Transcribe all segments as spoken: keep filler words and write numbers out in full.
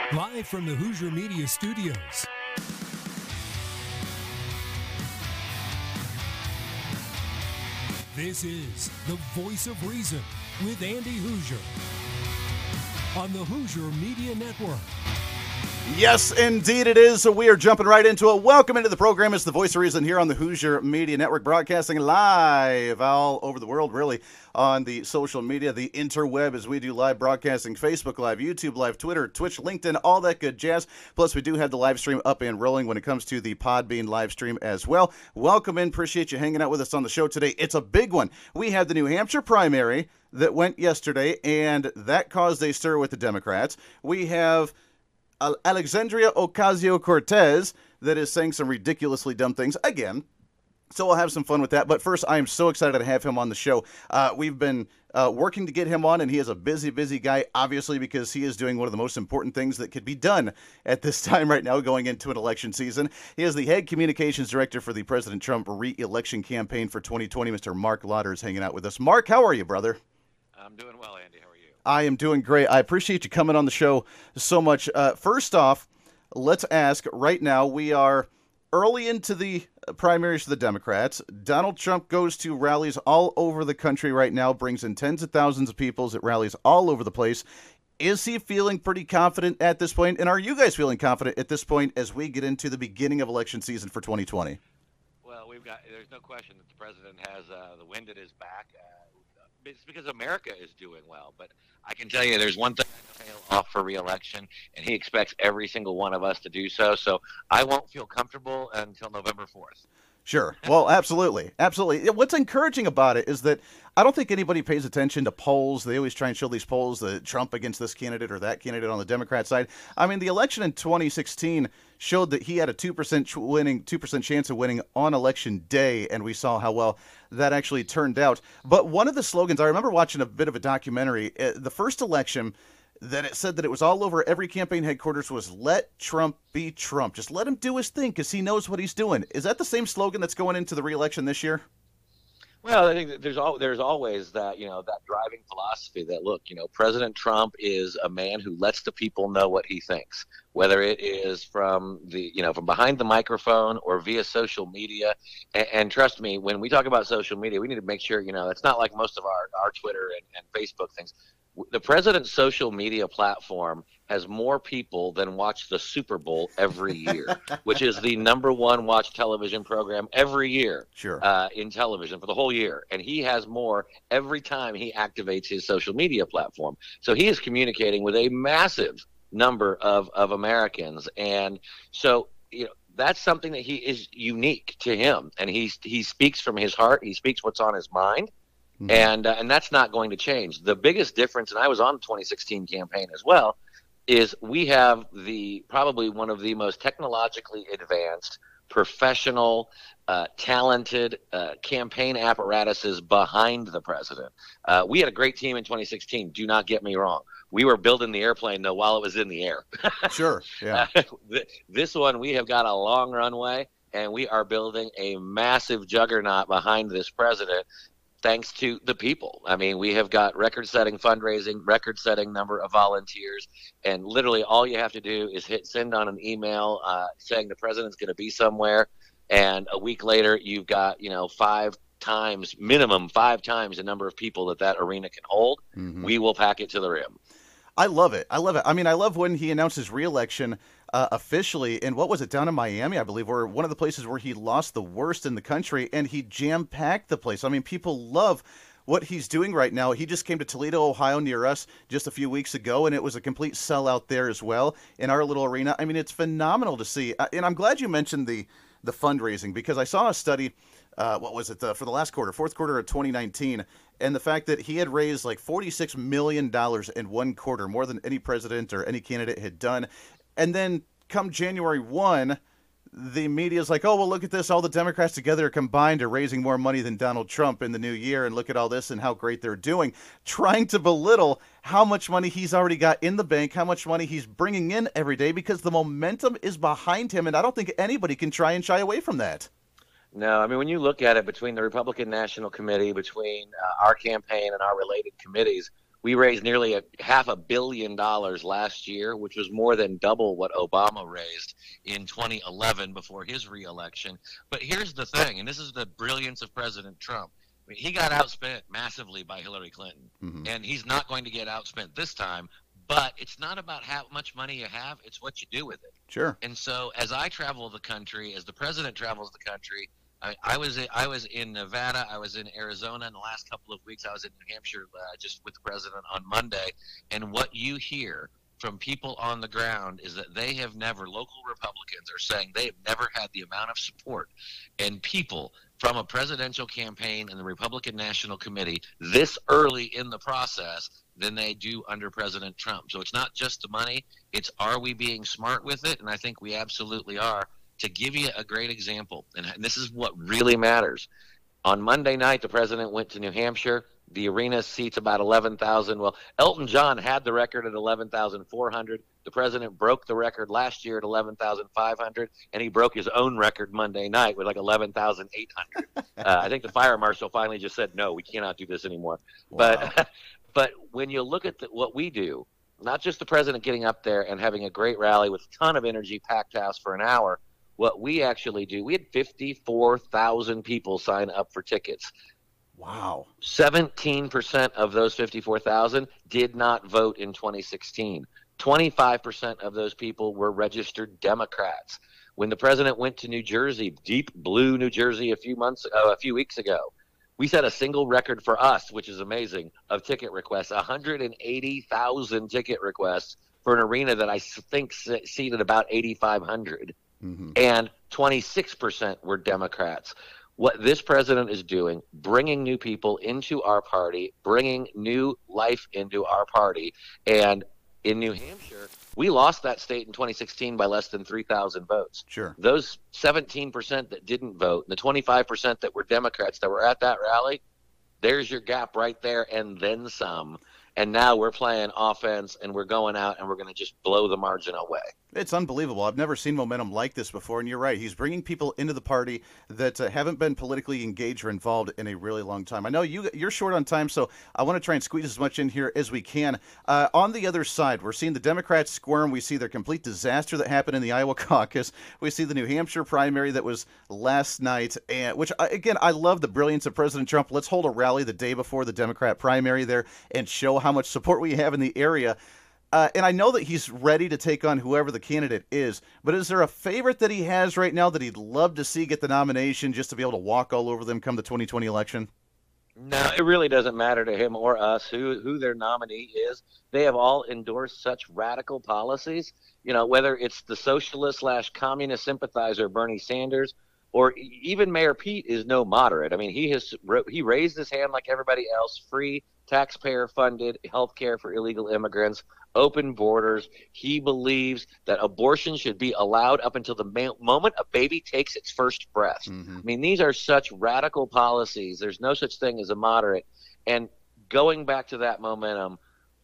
Live from the Hoosier Media Studios. This is the Voice of Reason with Andy Hoosier on the Hoosier Media Network. Yes, indeed it is. So we are jumping right into it. Welcome into the program. It's the Voice of Reason here on the Hoosier Media Network, broadcasting live all over the world, really, on the social media, the interweb, as we do live broadcasting, Facebook Live, YouTube Live, Twitter, Twitch, LinkedIn, all that good jazz. Plus, we do have the live stream up and rolling when it comes to the Podbean live stream as well. Welcome in. Appreciate you hanging out with us on the show today. It's a big one. We had the New Hampshire primary that went yesterday, and that caused a stir with the Democrats. We have Alexandria Ocasio-Cortez that is saying some ridiculously dumb things again. So we'll have some fun with that. But first, I am so excited to have him on the show. Uh, we've been uh, working to get him on, and he is a busy, busy guy, obviously, because he is doing one of the most important things that could be done at this time right now going into an election season. He is the head communications director for the President Trump re-election campaign for twenty twenty. Mister Mark Lauder is hanging out with us. Mark, how are you, brother? I'm doing well, Andy. How are you? I am doing great. I appreciate you coming on the show so much. Uh, first off, let's ask right now, we are early into the primaries for the Democrats. Donald Trump goes to rallies all over the country right now, brings in tens of thousands of people at rallies all over the place. Is he feeling pretty confident at this point? And are you guys feeling confident at this point as we get into the beginning of election season for twenty twenty? Well, we've got, there's no question that the president has uh, the wind at his back. Uh, it's because America is doing well. But I can tell you there's one thing I know off for re-election, and he expects every single one of us to do so. So I won't feel comfortable until November fourth. Sure. Well, absolutely. Absolutely. What's encouraging about it is that I don't think anybody pays attention to polls. They always try and show these polls, the Trump against this candidate or that candidate on the Democrat side. I mean, the election in twenty sixteen showed that he had a two percent winning, two percent chance of winning on election day, and we saw how well that actually turned out. But one of the slogans, I remember watching a bit of a documentary, uh, the first election, that it said that it was all over every campaign headquarters was let Trump be Trump. Just let him do his thing because he knows what he's doing. Is that the same slogan that's going into the re-election this year? Well, I think that there's al- there's always that, you know, that driving philosophy that, look, you know, President Trump is a man who lets the people know what he thinks, whether it is from the, you know, from behind the microphone or via social media. And, and trust me, when we talk about social media, we need to make sure, you know, it's not like most of our, our Twitter and, and Facebook things. The president's social media platform has more people than watch the Super Bowl every year, which is the number one watched television program every year sure. uh, in television for the whole year. And he has more every time he activates his social media platform. So he is communicating with a massive number of, of Americans. And so, you know, that's something that he is unique to him. And he, he speaks from his heart. He speaks what's on his mind. Mm-hmm. And uh, and that's not going to change. The biggest difference, and I was on the twenty sixteen campaign as well, is we have the probably one of the most technologically advanced, professional, uh, talented uh, campaign apparatuses behind the president. Uh, we had a great team in twenty sixteen. Do not get me wrong. We were building the airplane, though, while it was in the air. Sure, yeah. Uh, this one, we have got a long runway, and we are building a massive juggernaut behind this president. Thanks to the people. I mean, we have got record-setting fundraising, record-setting number of volunteers, and literally all you have to do is hit send on an email uh, saying the president's going to be somewhere, and a week later you've got, you know, five times, minimum five times the number of people that that arena can hold. Mm-hmm. We will pack it to the rim. I love it. I love it. I mean, I love when he announced his re-election uh, officially, and what was it, down in Miami, I believe, where one of the places where he lost the worst in the country, and he jam-packed the place. I mean, people love what he's doing right now. He just came to Toledo, Ohio, near us just a few weeks ago, and it was a complete sellout there as well in our little arena. I mean, it's phenomenal to see. And I'm glad you mentioned the, the fundraising, because I saw a study, uh, what was it, uh, for the last quarter, fourth quarter of twenty nineteen, and the fact that he had raised like forty-six million dollars in one quarter, more than any president or any candidate had done. And then come January first, the media's like, oh, well, look at this. All the Democrats together combined are raising more money than Donald Trump in the new year. And look at all this and how great they're doing, trying to belittle how much money he's already got in the bank, how much money he's bringing in every day, because the momentum is behind him. And I don't think anybody can try and shy away from that. No, I mean, when you look at it between the Republican National Committee, between uh, our campaign and our related committees, We raised nearly a half a billion dollars last year, which was more than double what Obama raised in twenty eleven before his reelection. But here's the thing, and this is the brilliance of President Trump. I mean, he got outspent massively by Hillary Clinton, mm-hmm. and he's not going to get outspent this time. But it's not about how much money you have; it's what you do with it. Sure. And so, as I travel the country, as the president travels the country, I, I was in, I was in Nevada, I was in Arizona in the last couple of weeks. I was in New Hampshire uh, just with the president on Monday, and what you hear from people on the ground is that they have never, local Republicans are saying they have never had the amount of support and people from a presidential campaign and the Republican National Committee this early in the process than they do under President Trump. So it's not just the money, it's are we being smart with it? And I think we absolutely are. To give you a great example, and this is what really matters. On Monday night, the president went to New Hampshire. The arena seats about eleven thousand. Well, Elton John had the record at eleven thousand four hundred. The president broke the record last year at eleven thousand five hundred, and he broke his own record Monday night with like eleven thousand eight hundred. uh, I think the fire marshal finally just said, no, we cannot do this anymore. Wow. But but when you look at the, what we do, not just the president getting up there and having a great rally with a ton of energy, packed house for an hour, what we actually do, we had fifty-four thousand people sign up for tickets. Wow. seventeen percent of those fifty-four thousand did not vote in twenty sixteen. twenty-five percent of those people were registered Democrats. When the president went to New Jersey, deep blue New Jersey a few months uh, a few weeks ago, we set a single record for us, which is amazing, of ticket requests, one hundred eighty thousand ticket requests for an arena that I think seated about eighty-five hundred. Mm-hmm. And twenty-six percent were Democrats. What this president is doing, bringing new people into our party, bringing new life into our party. And in New Hampshire, we lost that state in twenty sixteen by less than three thousand votes. Sure. Those seventeen percent that didn't vote, and the twenty-five percent that were Democrats that were at that rally, there's your gap right there and then some. And now we're playing offense, and we're going out, and we're going to just blow the margin away. It's unbelievable. I've never seen momentum like this before, and you're right. He's bringing people into the party that uh, haven't been politically engaged or involved in a really long time. I know you, you're short on time, so I want to try and squeeze as much in here as we can. Uh, on the other side, we're seeing the Democrats squirm. We see their complete disaster that happened in the Iowa caucus. We see the New Hampshire primary that was last night, and which, again, I love the brilliance of President Trump. Let's hold a rally the day before the Democrat primary there and show how much support we have in the area. Uh, and I know that he's ready to take on whoever the candidate is, but is there a favorite that he has right now that he'd love to see get the nomination just to be able to walk all over them come the twenty twenty election? No, it really doesn't matter to him or us who, who their nominee is. They have all endorsed such radical policies, you know, whether it's the socialist slash communist sympathizer Bernie Sanders, or even Mayor Pete is no moderate. I mean, he has he raised his hand like everybody else, free taxpayer-funded health care for illegal immigrants, open borders. He believes that abortion should be allowed up until the ma- moment a baby takes its first breath. Mm-hmm. I mean, these are such radical policies. There's no such thing as a moderate. And going back to that momentum,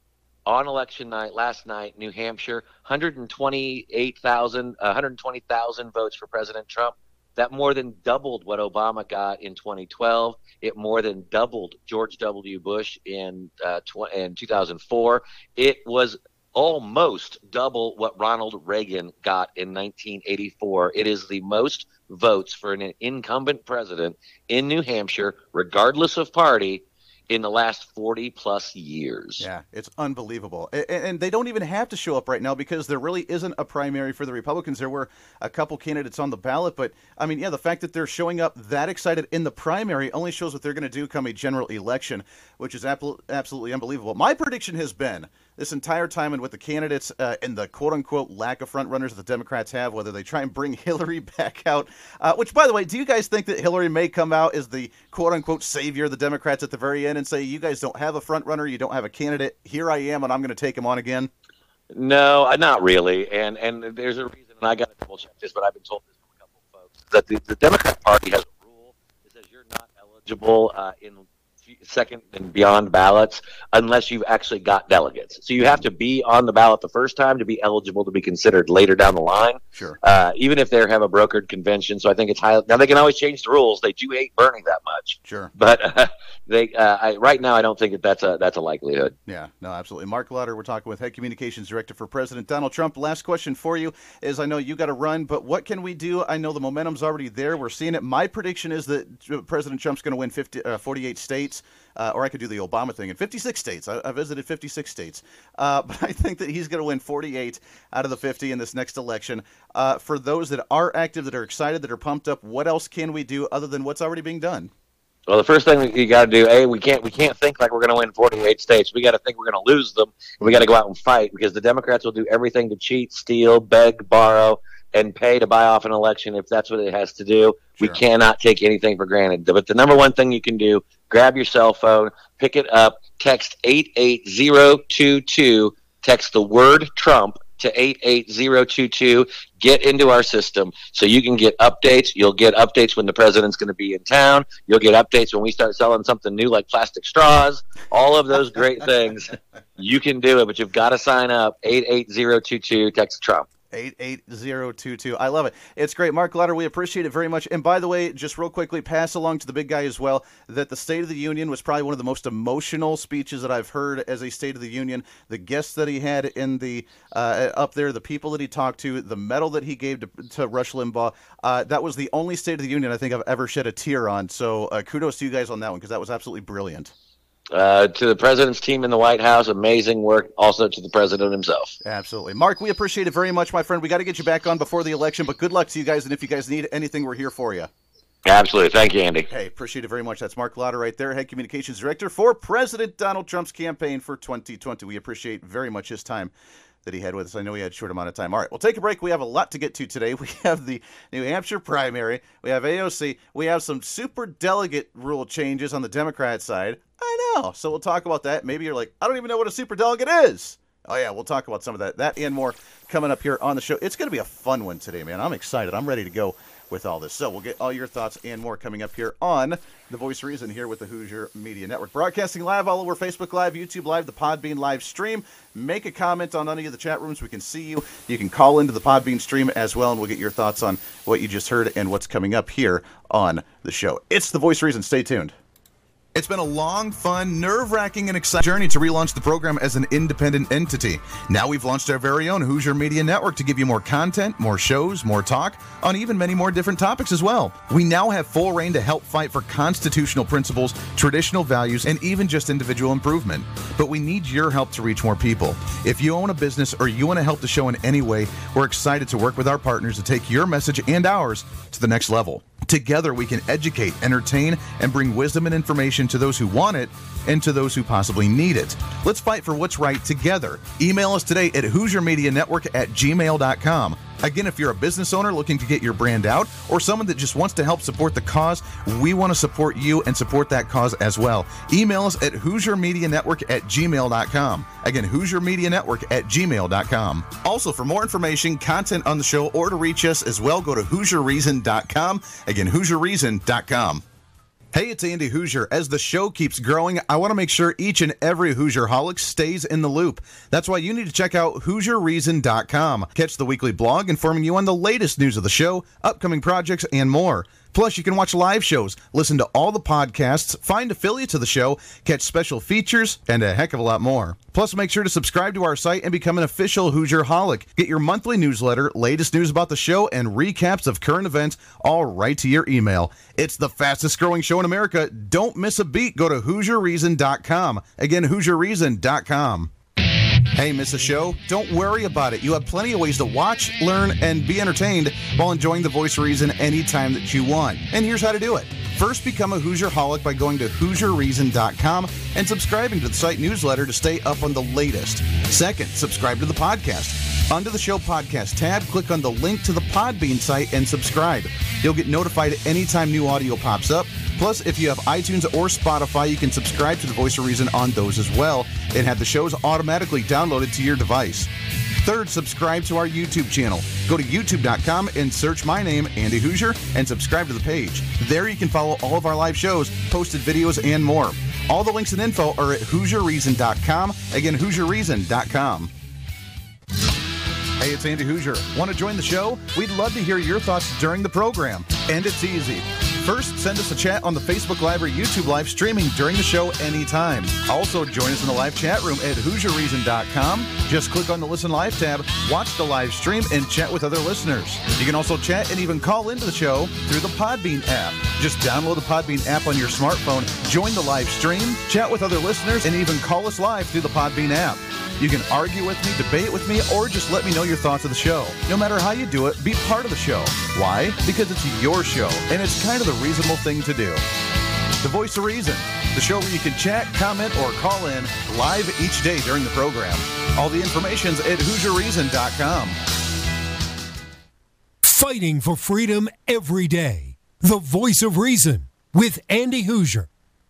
on election night, last night, New Hampshire, one hundred twenty-eight thousand, uh, one hundred twenty thousand votes for President Trump. That more than doubled what Obama got in twenty twelve. It more than doubled George W. Bush in uh, tw- in two thousand four. It was almost double what Ronald Reagan got in nineteen eighty-four. It is the most votes for an incumbent president in New Hampshire, regardless of party, in the last forty plus years. Yeah, it's unbelievable. And, and they don't even have to show up right now because there really isn't a primary for the Republicans. There were a couple candidates on the ballot, but I mean, yeah, the fact that they're showing up that excited in the primary only shows what they're going to do come a general election, which is absolutely unbelievable. My prediction has been this entire time, and with the candidates uh, and the quote-unquote lack of front-runners that the Democrats have, whether they try and bring Hillary back out, uh, which, by the way, do you guys think that Hillary may come out as the quote-unquote savior of the Democrats at the very end and say, you guys don't have a front-runner, you don't have a candidate, here I am, and I'm going to take him on again? No, not really, and and there's a reason, and I got to double-check this, but I've been told this from a couple of folks, that the, the Democrat Party has a rule that says you're not eligible uh, in second and beyond ballots unless you've actually got delegates. So you have to be on the ballot the first time to be eligible to be considered later down the line. Sure. Uh, even if they have a brokered convention. So I think it's high. Now they can always change the rules. They do hate Bernie that much. Sure. But uh, they uh, I, right now I don't think that that's a that's a likelihood. Yeah. No, absolutely. Mark Lauder, we're talking with Head Communications Director for President Donald Trump. Last question for you is, I know you got to run, but what can we do? I know the momentum's already there. We're seeing it. My prediction is that President Trump's going to win fifty, uh, forty-eight states. Uh, or I could do the Obama thing in fifty-six states. I, I visited fifty-six states. Uh, but I think that he's going to win forty-eight out of the fifty in this next election. Uh, for those that are active, that are excited, that are pumped up, what else can we do other than what's already being done? Well, the first thing you got to do, A, we can't we can't think like we're going to win forty-eight states. We got to think we're going to lose them. And we got to go out and fight, because the Democrats will do everything to cheat, steal, beg, borrow, and pay to buy off an election if that's what it has to do. Sure. We cannot take anything for granted. But the number one thing you can do, grab your cell phone, pick it up, text eight eight zero two two, text the word Trump to eight eight zero two two, get into our system so you can get updates. You'll get updates when the president's going to be in town. You'll get updates when we start selling something new like plastic straws, all of those great things. You can do it, but you've got to sign up, eight eight zero two two, text Trump. eight eight zero two two. I love it. It's great. Mark Lauder, we appreciate it very much. And by the way, just real quickly, pass along to the big guy as well that the State of the Union was probably one of the most emotional speeches that I've heard as a State of the Union. The guests that he had in the uh, up there, the people that he talked to, the medal that he gave to, to Rush Limbaugh, uh, that was the only State of the Union I think I've ever shed a tear on. So uh, kudos to you guys on that one, because that was absolutely brilliant. Uh, to the president's team in the White House, amazing work. Also to the president himself. Absolutely. Mark, we appreciate it very much, my friend. We got to get you back on before the election, but good luck to you guys. And if you guys need anything, we're here for you. Absolutely. Thank you, Andy. Hey, appreciate it very much. That's Mark Lauder right there, Head Communications Director for President Donald Trump's campaign for twenty twenty. We appreciate very much his time that he had with us. I know he had a short amount of time. All right, we'll take a break. We have a lot to get to today. We have the New Hampshire primary. We have A O C. We have some super delegate rule changes on the Democrat side. I know. So we'll talk about that. Maybe you're like, I don't even know what a super delegate is. Oh, yeah, we'll talk about some of that. That and more coming up here on the show. It's going to be a fun one today, man. I'm excited. I'm ready to go with all this. So we'll get all your thoughts and more coming up here on The Voice of Reason here with the Hoosier Media Network. Broadcasting live all over Facebook Live, YouTube Live, the Podbean live stream. Make a comment on any of the chat rooms. We can see you. You can call into the Podbean stream as well, and we'll get your thoughts on what you just heard and what's coming up here on the show. It's The Voice of Reason. Stay tuned. It's been a long, fun, nerve-wracking, and exciting journey to relaunch the program as an independent entity. Now we've launched our very own Hoosier Media Network to give you more content, more shows, more talk, on even many more different topics as well. We now have full reign to help fight for constitutional principles, traditional values, and even just individual improvement. But we need your help to reach more people. If you own a business or you want to help the show in any way, we're excited to work with our partners to take your message and ours to the next level. Together, we can educate, entertain, and bring wisdom and information to those who want it and to those who possibly need it. Let's fight for what's right together. Email us today at Hoosier Media Network at gmail dot com. Again, if you're a business owner looking to get your brand out or someone that just wants to help support the cause, we want to support you and support that cause as well. Email us at Hoosier Media Network at gmail dot com. Again, Hoosier Media Network at gmail dot com. Also, for more information, content on the show, or to reach us as well, go to Hoosier Reason dot com. Again, Hoosier Reason dot com. Hey, it's Andy Hoosier. As the show keeps growing, I want to make sure each and every Hoosier-holic stays in the loop. That's why you need to check out Hoosier Reason dot com. Catch the weekly blog informing you on the latest news of the show, upcoming projects, and more. Plus, you can watch live shows, listen to all the podcasts, find affiliates of the show, catch special features, and a heck of a lot more. Plus, make sure to subscribe to our site and become an official Hoosier-holic. Get your monthly newsletter, latest news about the show, and recaps of current events all right to your email. It's the fastest growing show in America. Don't miss a beat. Go to Hoosier Reason dot com. Again, Hoosier Reason dot com. Hey, miss a show? Don't worry about it. You have plenty of ways to watch, learn, and be entertained while enjoying The Voice of Reason anytime that you want. And here's how to do it. First, become a Hoosier-holic by going to Hoosier Reason dot com and subscribing to the site newsletter to stay up on the latest. Second, subscribe to the podcast. Under the show podcast tab, click on the link to the Podbean site and subscribe. You'll get notified anytime new audio pops up. Plus, if you have iTunes or Spotify, you can subscribe to The Voice of Reason on those as well and have the shows automatically downloaded to your device. Third, subscribe to our YouTube channel. Go to YouTube dot com and search my name, Andy Hoosier, and subscribe to the page. There you can follow all of our live shows, posted videos, and more. All the links and info are at Hoosier Reason dot com. Again, Hoosier Reason dot com. Hey, it's Andy Hoosier. Want to join the show? We'd love to hear your thoughts during the program. And it's easy. First, send us a chat on the Facebook Live or YouTube Live streaming during the show anytime. Also, join us in the live chat room at Hoosier Reason dot com. Just click on the Listen Live tab, watch the live stream, and chat with other listeners. You can also chat and even call into the show through the Podbean app. Just download the Podbean app on your smartphone, join the live stream, chat with other listeners, and even call us live through the Podbean app. You can argue with me, debate with me, or just let me know your thoughts of the show. No matter how you do it, be part of the show. Why? Because it's your show, and it's kind of the reasonable thing to do. The Voice of Reason, the show where you can chat, comment, or call in live each day during the program. All the information's at Hoosier Reason dot com. Fighting for freedom every day. The Voice of Reason with Andy Hoosier.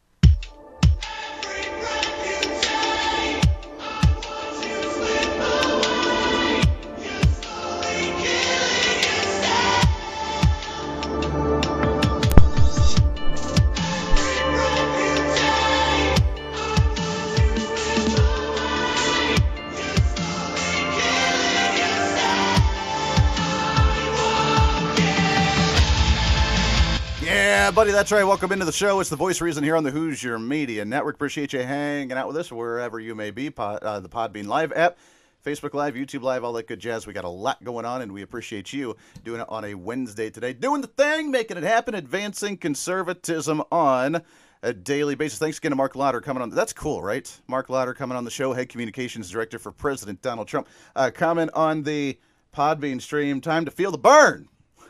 Buddy, that's right. Welcome into the show. It's the Voice of Reason here on the Hoosier Media Network. Appreciate you hanging out with us wherever you may be. Pod, uh, the Podbean Live app, Facebook Live, YouTube Live, all that good jazz. We got a lot going on, and we appreciate you doing it on a Wednesday today. Doing the thing, making it happen, advancing conservatism on a daily basis. Thanks again to Mark Lauder coming on. That's cool, right? Mark Lauder coming on the show, Head Communications Director for President Donald Trump. Uh, comment on the Podbean stream. Time to feel the burn.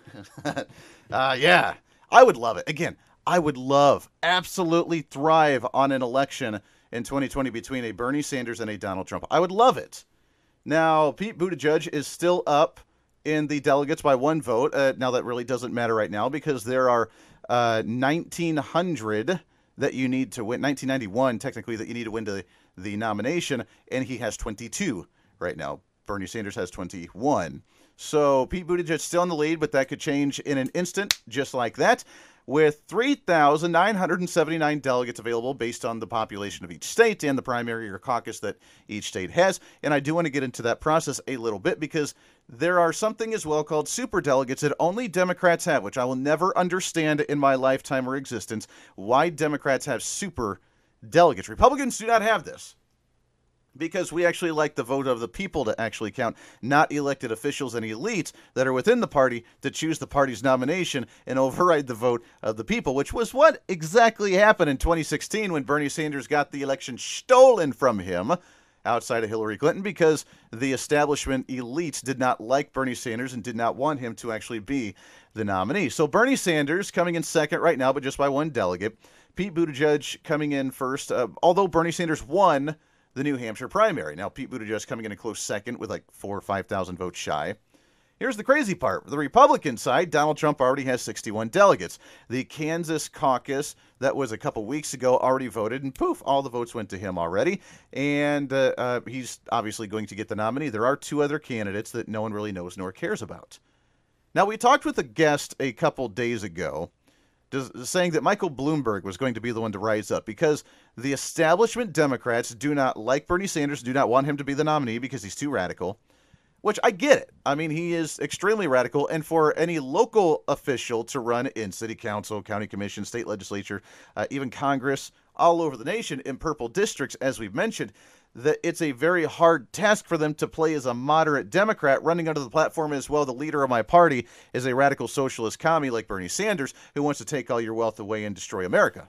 uh, yeah. I would love it. Again, I would love, absolutely thrive on an election in twenty twenty between a Bernie Sanders and a Donald Trump. I would love it. Now, Pete Buttigieg is still up in the delegates by one vote. Uh, now, that really doesn't matter right now because there are uh, nineteen hundred that you need to win, nineteen ninety-one technically, that you need to win the, the nomination, and he has twenty-two right now. Bernie Sanders has twenty-one. So Pete Buttigieg still in the lead, but that could change in an instant, just like that, with three thousand nine hundred seventy-nine delegates available based on the population of each state and the primary or caucus that each state has. And I do want to get into that process a little bit because there are something as well called superdelegates that only Democrats have, which I will never understand in my lifetime or existence, why Democrats have super delegates. Republicans do not have this. Because we actually like the vote of the people to actually count, not elected officials and elites that are within the party to choose the party's nomination and override the vote of the people, which was what exactly happened in twenty sixteen when Bernie Sanders got the election stolen from him outside of Hillary Clinton because the establishment elites did not like Bernie Sanders and did not want him to actually be the nominee. So Bernie Sanders coming in second right now, but just by one delegate. Pete Buttigieg coming in first, uh, although Bernie Sanders won the New Hampshire primary. Now, Pete Buttigieg coming in a close second with like four or five thousand votes shy. Here's the crazy part. The Republican side, Donald Trump already has sixty-one delegates. The Kansas caucus that was a couple weeks ago already voted, and poof, all the votes went to him already. And uh, uh, he's obviously going to get the nominee. There are two other candidates that no one really knows nor cares about. Now, we talked with a guest a couple days ago saying that Michael Bloomberg was going to be the one to rise up because the establishment Democrats do not like Bernie Sanders, do not want him to be the nominee because he's too radical, which I get it. I mean, he is extremely radical, and for any local official to run in city council, county commission, state legislature, uh, even Congress, all over the nation in purple districts, as we've mentioned, that it's a very hard task for them to play as a moderate Democrat running under the platform as, well, the leader of my party is a radical socialist commie like Bernie Sanders who wants to take all your wealth away and destroy America.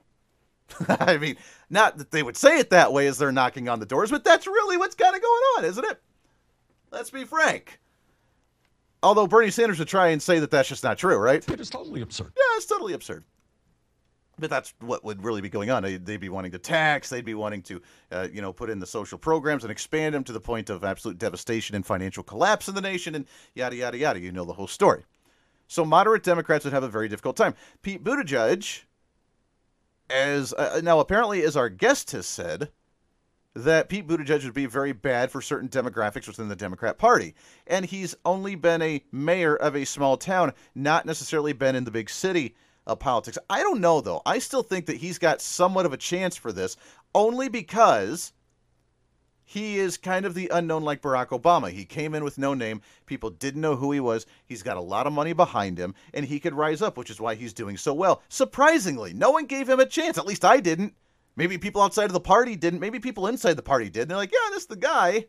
I mean, not that they would say it that way as they're knocking on the doors, but that's really what's kind of going on, isn't it? Let's be frank. Although Bernie Sanders would try and say that that's just not true, right? It is totally absurd. Yeah, it's totally absurd. But that's what would really be going on. They'd be wanting to tax. They'd be wanting to, uh, you know, put in the social programs and expand them to the point of absolute devastation and financial collapse in the nation and yada, yada, yada. You know the whole story. So moderate Democrats would have a very difficult time. Pete Buttigieg, as uh, now apparently as our guest has said, that Pete Buttigieg would be very bad for certain demographics within the Democrat Party. And he's only been a mayor of a small town, not necessarily been in the big city of politics. I don't know, though. I still think that he's got somewhat of a chance for this, only because he is kind of the unknown like Barack Obama. He came in with no name. People didn't know who he was. He's got a lot of money behind him, and he could rise up, which is why he's doing so well. Surprisingly, no one gave him a chance. At least I didn't. Maybe people outside of the party didn't. Maybe people inside the party did. And they're like, yeah, this is the guy.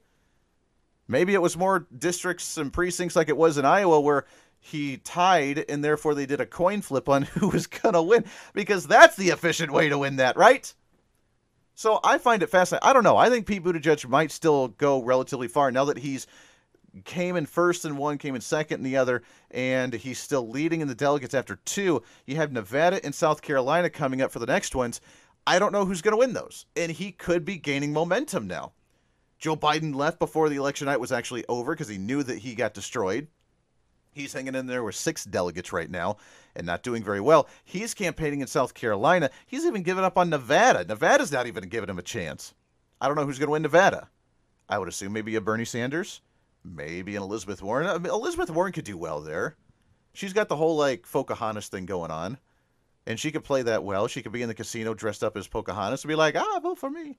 Maybe it was more districts and precincts like it was in Iowa where he tied, and therefore they did a coin flip on who was going to win, because that's the efficient way to win that, right? So I find it fascinating. I don't know. I think Pete Buttigieg might still go relatively far now that he's came in first in one, came in second in the other, and he's still leading in the delegates after two. You have Nevada and South Carolina coming up for the next ones. I don't know who's going to win those, and he could be gaining momentum now. Joe Biden left before the election night was actually over because he knew that he got destroyed. He's hanging in there with six delegates right now and not doing very well. He's campaigning in South Carolina. He's even given up on Nevada. Nevada's not even giving him a chance. I don't know who's going to win Nevada. I would assume maybe a Bernie Sanders, maybe an Elizabeth Warren. I mean, Elizabeth Warren could do well there. She's got the whole, like, Pocahontas thing going on, and she could play that well. She could be in the casino dressed up as Pocahontas and be like, ah, vote for me.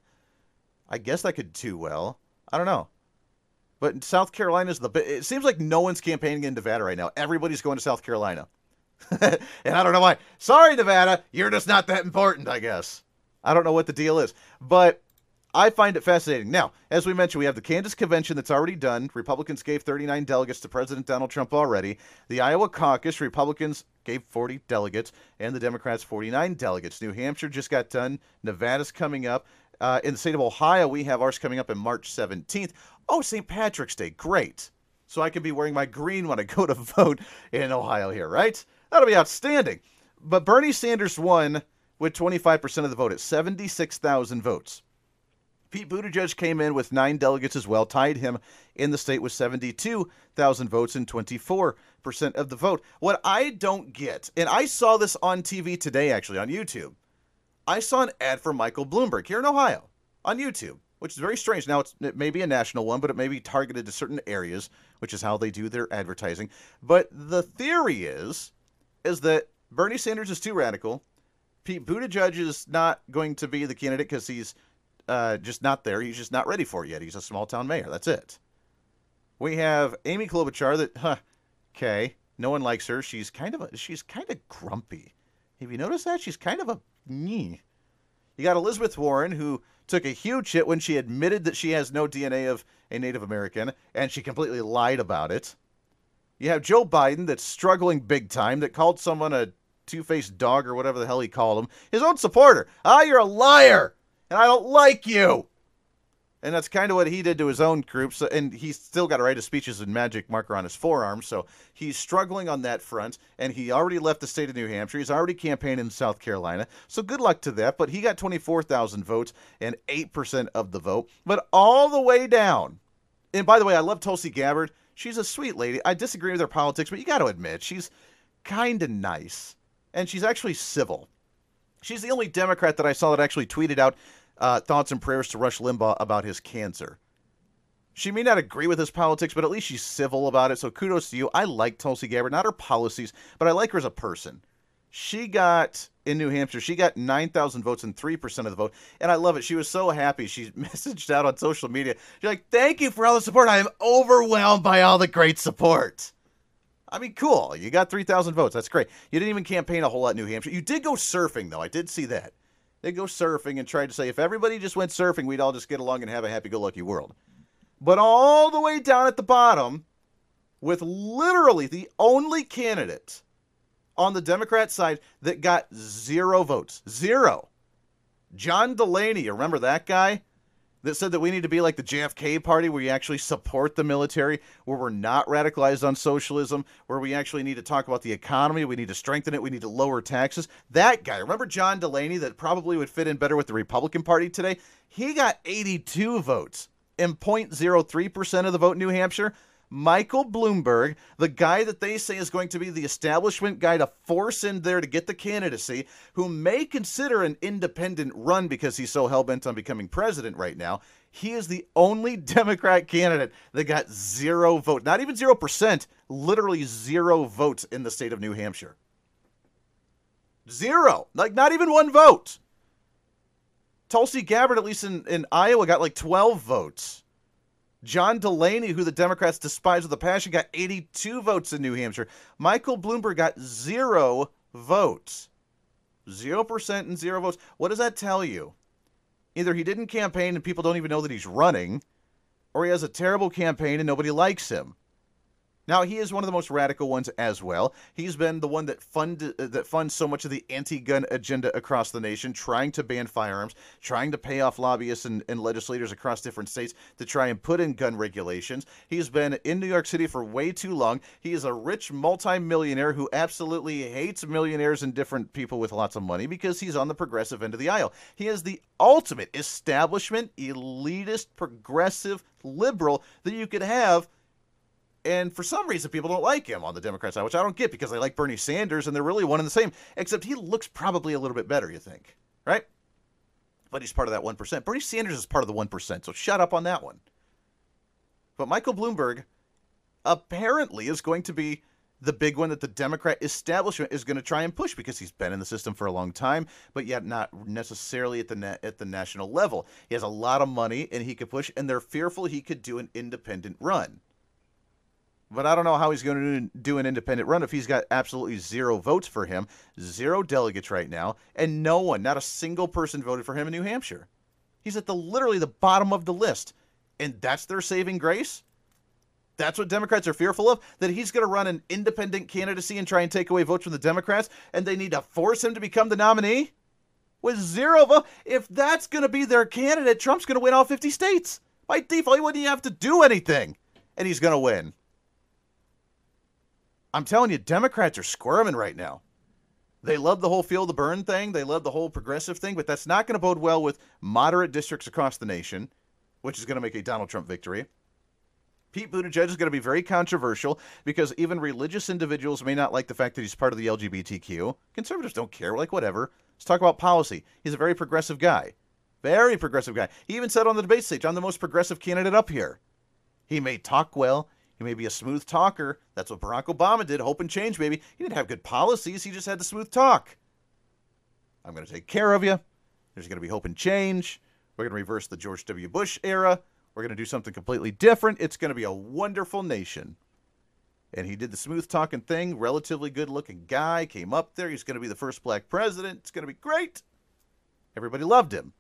I guess that could do well. I don't know. But South Carolina's the bit. It seems like no one's campaigning in Nevada right now. Everybody's going to South Carolina. And I don't know why. Sorry, Nevada. You're just not that important, I guess. I don't know what the deal is. But I find it fascinating. Now, as we mentioned, we have the Kansas convention that's already done. Republicans gave thirty-nine delegates to President Donald Trump already. The Iowa caucus, Republicans gave forty delegates, and the Democrats forty-nine delegates. New Hampshire just got done. Nevada's coming up. Uh, in the state of Ohio, we have ours coming up in March seventeenth. Oh, Saint Patrick's Day. Great. So I can be wearing my green when I go to vote in Ohio here, right? That'll be outstanding. But Bernie Sanders won with twenty-five percent of the vote at seventy-six thousand votes. Pete Buttigieg came in with nine delegates as well, tied him in the state with seventy-two thousand votes and twenty-four percent of the vote. What I don't get, and I saw this on T V today, actually, on YouTube. I saw an ad for Michael Bloomberg here in Ohio on YouTube, which is very strange. Now, it's, it may be a national one, but it may be targeted to certain areas, which is how they do their advertising. But the theory is, is that Bernie Sanders is too radical. Pete Buttigieg is not going to be the candidate because he's uh, just not there. He's just not ready for it yet. He's a small-town mayor. That's it. We have Amy Klobuchar that, huh, okay, no one likes her. She's kind of a, she's kind of grumpy. Have you noticed that? She's kind of a, nyeh. You got Elizabeth Warren, who took a huge hit when she admitted that she has no D N A of a Native American, and she completely lied about it. You have Joe Biden that's struggling big time, that called someone a two-faced dog or whatever the hell he called him. His own supporter. Ah, you're a liar, and I don't like you. And that's kind of what he did to his own group. So, and he's still got to write his speeches in magic marker on his forearm. So he's struggling on that front. And he already left the state of New Hampshire. He's already campaigned in South Carolina. So good luck to that. But he got twenty-four thousand votes and eight percent of the vote. But all the way down. And by the way, I love Tulsi Gabbard. She's a sweet lady. I disagree with her politics, but you got to admit, she's kind of nice. And she's actually civil. She's the only Democrat that I saw that actually tweeted out Uh, thoughts and prayers to Rush Limbaugh about his cancer. She may not agree with his politics, but at least she's civil about it, so kudos to you. I like Tulsi Gabbard, not her policies, but I like her as a person. She got, in New Hampshire, she got nine thousand votes and three percent of the vote, and I love it. She was so happy. She messaged out on social media. She's like, thank you for all the support. I am overwhelmed by all the great support. I mean, cool. You got three thousand votes. That's great. You didn't even campaign a whole lot in New Hampshire. You did go surfing, though. I did see that. They go surfing and tried to say, if everybody just went surfing, we'd all just get along and have a happy-go-lucky world. But all the way down at the bottom, with literally the only candidate on the Democrat side that got zero votes. Zero. John Delaney, you remember that guy? That said that we need to be like the J F K party, where you actually support the military, where we're not radicalized on socialism, where we actually need to talk about the economy, we need to strengthen it, we need to lower taxes. That guy, remember John Delaney, that probably would fit in better with the Republican Party today? He got eighty-two votes and zero point zero three percent of the vote in New Hampshire. Michael Bloomberg, the guy that they say is going to be the establishment guy to force in there to get the candidacy, who may consider an independent run because he's so hell-bent on becoming president right now. He is the only Democrat candidate that got zero votes. Not even zero percent, literally zero votes in the state of New Hampshire. Zero. Like, not even one vote. Tulsi Gabbard, at least in, in Iowa, got like twelve votes. John Delaney, who the Democrats despise with a passion, got eighty-two votes in New Hampshire. Michael Bloomberg got zero votes. Zero percent and zero votes. What does that tell you? Either he didn't campaign and people don't even know that he's running, or he has a terrible campaign and nobody likes him. Now, he is one of the most radical ones as well. He's been the one that fund, uh, that funds so much of the anti-gun agenda across the nation, trying to ban firearms, trying to pay off lobbyists and, and legislators across different states to try and put in gun regulations. He's been in New York City for way too long. He is a rich multimillionaire who absolutely hates millionaires and different people with lots of money because he's on the progressive end of the aisle. He is the ultimate establishment, elitist, progressive liberal that you could have. And for some reason, people don't like him on the Democrat side, which I don't get because they like Bernie Sanders, and they're really one and the same, except he looks probably a little bit better, you think, right? But he's part of that one percent. Bernie Sanders is part of the one percent, so shut up on that one. But Michael Bloomberg apparently is going to be the big one that the Democrat establishment is going to try and push because he's been in the system for a long time, but yet not necessarily at the na- at the national level. He has a lot of money, and he could push, and they're fearful he could do an independent run. But I don't know how he's going to do an independent run if he's got absolutely zero votes for him, zero delegates right now, and no one, not a single person voted for him in New Hampshire. He's at the literally the bottom of the list, and that's their saving grace? That's what Democrats are fearful of? That he's going to run an independent candidacy and try and take away votes from the Democrats, and they need to force him to become the nominee? With zero votes? If that's going to be their candidate, Trump's going to win all fifty states. By default, he wouldn't even have to do anything, and he's going to win. I'm telling you, Democrats are squirming right now. They love the whole feel the burn thing. They love the whole progressive thing, but that's not going to bode well with moderate districts across the nation, which is going to make a Donald Trump victory. Pete Buttigieg is going to be very controversial because even religious individuals may not like the fact that he's part of the L G B T Q. Conservatives don't care. We're like, whatever. Let's talk about policy. He's a very progressive guy. Very progressive guy. He even said on the debate stage, I'm the most progressive candidate up here. He may talk well. He may be a smooth talker. That's what Barack Obama did. Hope and change, baby. He didn't have good policies. He just had the smooth talk. I'm going to take care of you. There's going to be hope and change. We're going to reverse the George W. Bush era. We're going to do something completely different. It's going to be a wonderful nation. And he did the smooth talking thing. Relatively good looking guy. Came up there. He's going to be the first black president. It's going to be great. Everybody loved him.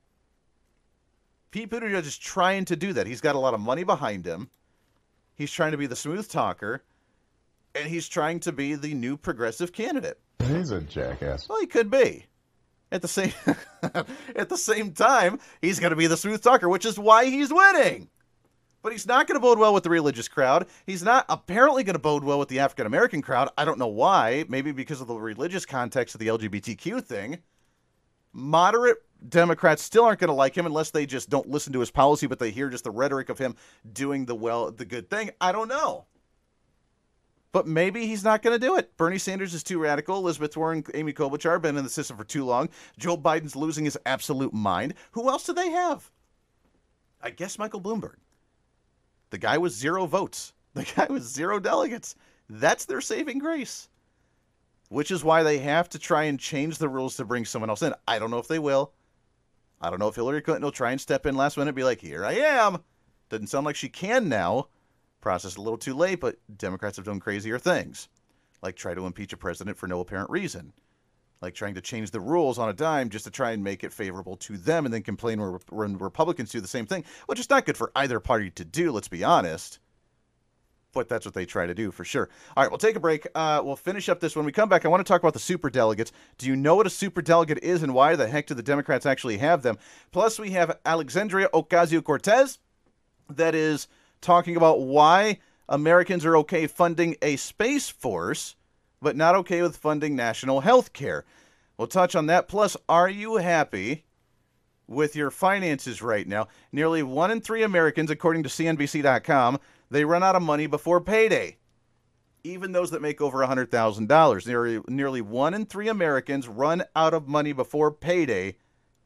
Pete Buttigieg is trying to do that. He's got a lot of money behind him. He's trying to be the smooth talker, and he's trying to be the new progressive candidate. He's a jackass. Well, he could be. At the same at the same time, he's going to be the smooth talker, which is why he's winning. But he's not going to bode well with the religious crowd. He's not apparently going to bode well with the African-American crowd. I don't know why. Maybe because of the religious context of the L G B T Q thing. Moderate Democrats still aren't going to like him unless they just don't listen to his policy, but they hear just the rhetoric of him doing the well, the good thing. I don't know. But maybe he's not going to do it. Bernie Sanders is too radical. Elizabeth Warren, Amy Klobuchar have been in the system for too long. Joe Biden's losing his absolute mind. Who else do they have? I guess Michael Bloomberg. The guy with zero votes. The guy with zero delegates. That's their saving grace. Which is why they have to try and change the rules to bring someone else in. I don't know if they will. I don't know if Hillary Clinton will try and step in last minute and be like, here I am. Doesn't sound like she can now. Process a little too late, but Democrats have done crazier things. Like try to impeach a president for no apparent reason. Like trying to change the rules on a dime just to try and make it favorable to them and then complain when, when Republicans do the same thing, which is not good for either party to do, let's be honest. But that's what they try to do for sure. All right, we'll take a break. Uh, we'll finish up this when we come back. I want to talk about the superdelegates. Do you know what a superdelegate is and why the heck do the Democrats actually have them? Plus, we have Alexandria Ocasio-Cortez that is talking about why Americans are okay funding a space force, but not okay with funding national health care. We'll touch on that. Plus, are you happy with your finances right now? Nearly one in three Americans, according to C N B C dot com, they run out of money before payday. Even those that make over one hundred thousand dollars. Nearly, nearly one in three Americans run out of money before payday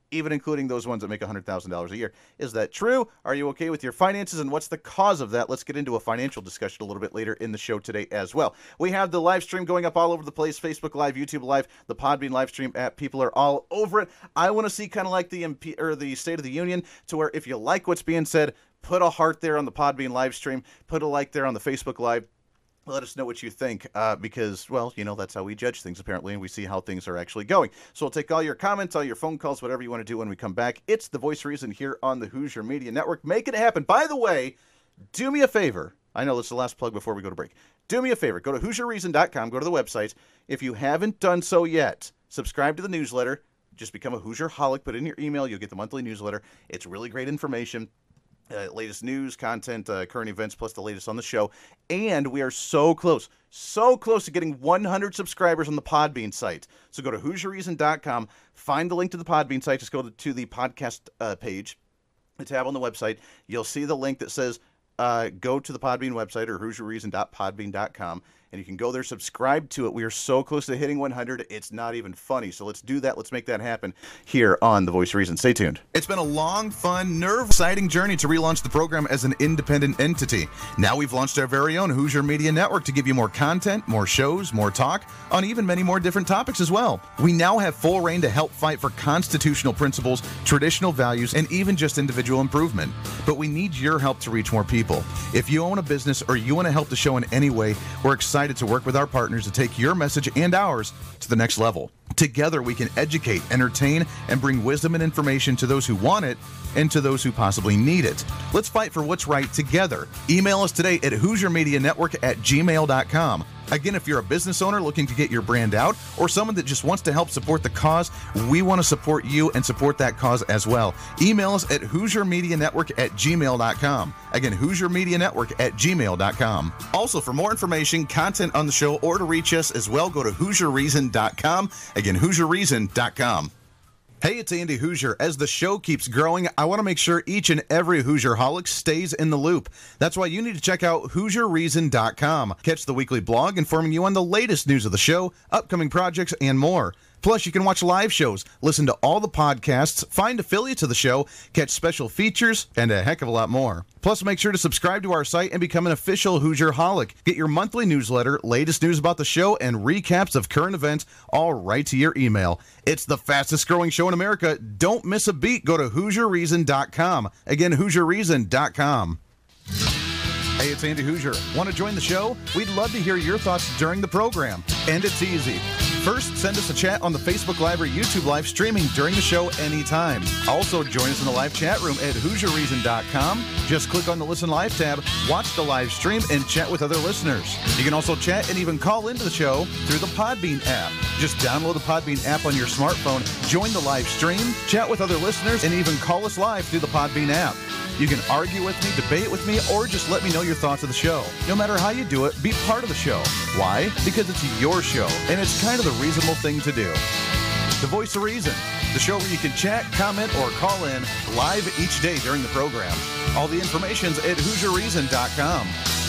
even including those ones that make one hundred thousand dollars a year. Is that true? Are you okay with your finances, and what's the cause of that? Let's get into a financial discussion a little bit later in the show today as well. We have the live stream going up all over the place, Facebook Live, YouTube Live, the Podbean live stream app. People are all over it. I want to see kind of like the M P, or the State of the Union, to where if you like what's being said, put a heart there on the Podbean live stream, put a like there on the Facebook Live. Let us know what you think, uh, because, well, you know, that's how we judge things, apparently, and we see how things are actually going. So we'll take all your comments, all your phone calls, whatever you want to do when we come back. It's The Voice of Reason here on the Hoosier Media Network. Make it happen. By the way, do me a favor. I know this is the last plug before we go to break. Do me a favor. Go to Hoosier Reason dot com. Go to the website. If you haven't done so yet, subscribe to the newsletter. Just become a Hoosier-holic. Put in your email. You'll get the monthly newsletter. It's really great information. Uh, latest news, content, uh, current events, plus the latest on the show. And we are so close, so close to getting one hundred subscribers on the Podbean site. So go to Hoosier Reason dot com, find the link to the Podbean site, just go to, to the podcast uh, page, the tab on the website. You'll see the link that says uh, go to the Podbean website, or Hoosier Reason dot podbean dot com. And you can go there, subscribe to it. We are so close to hitting one hundred, it's not even funny. So let's do that. Let's make that happen here on The Voice of Reason. Stay tuned. It's been a long, fun, nerve-exciting journey to relaunch the program as an independent entity. Now we've launched our very own Hoosier Media Network to give you more content, more shows, more talk, on even many more different topics as well. We now have full reign to help fight for constitutional principles, traditional values, and even just individual improvement. But we need your help to reach more people. If you own a business or you want to help the show in any way, we're excited to work with our partners to take your message and ours to the next level. Together, we can educate, entertain, and bring wisdom and information to those who want it and to those who possibly need it. Let's fight for what's right together. Email us today at Hoosier Media Network at gmail dot com. Again, if you're a business owner looking to get your brand out, or someone that just wants to help support the cause, we want to support you and support that cause as well. Email us at Hoosier Media Network at gmail dot com. Again, Hoosier Media Network at gmail dot com. Also, for more information, content on the show, or to reach us as well, go to Hoosier Reason dot com. Again, Hoosier Reason dot com. Hey, it's Andy Hoosier. As the show keeps growing, I want to make sure each and every Hoosier-holic stays in the loop. That's why you need to check out Hoosier Reason dot com. Catch the weekly blog informing you on the latest news of the show, upcoming projects, and more. Plus, you can watch live shows, listen to all the podcasts, find affiliates of the show, catch special features, and a heck of a lot more. Plus, make sure to subscribe to our site and become an official Hoosier-holic. Get your monthly newsletter, latest news about the show, and recaps of current events, all right to your email. It's the fastest-growing show in America. Don't miss a beat. Go to Hoosier Reason dot com. Again, Hoosier Reason dot com. Hey, it's Andy Hoosier. Want to join the show? We'd love to hear your thoughts during the program. And it's easy. First, send us a chat on the Facebook Live or YouTube Live streaming during the show anytime. Also, join us in the live chat room at Hoosier Reason dot com. Just click on the Listen Live tab, watch the live stream, and chat with other listeners. You can also chat and even call into the show through the Podbean app. Just download the Podbean app on your smartphone, join the live stream, chat with other listeners, and even call us live through the Podbean app. You can argue with me, debate with me, or just let me know your thoughts of the show. No matter how you do it, be part of the show. Why? Because it's your show, and it's kind of the reasonable thing to do. The Voice of Reason, the show where you can chat, comment, or call in live each day during the program. All the information's at Hoosier Reason dot com.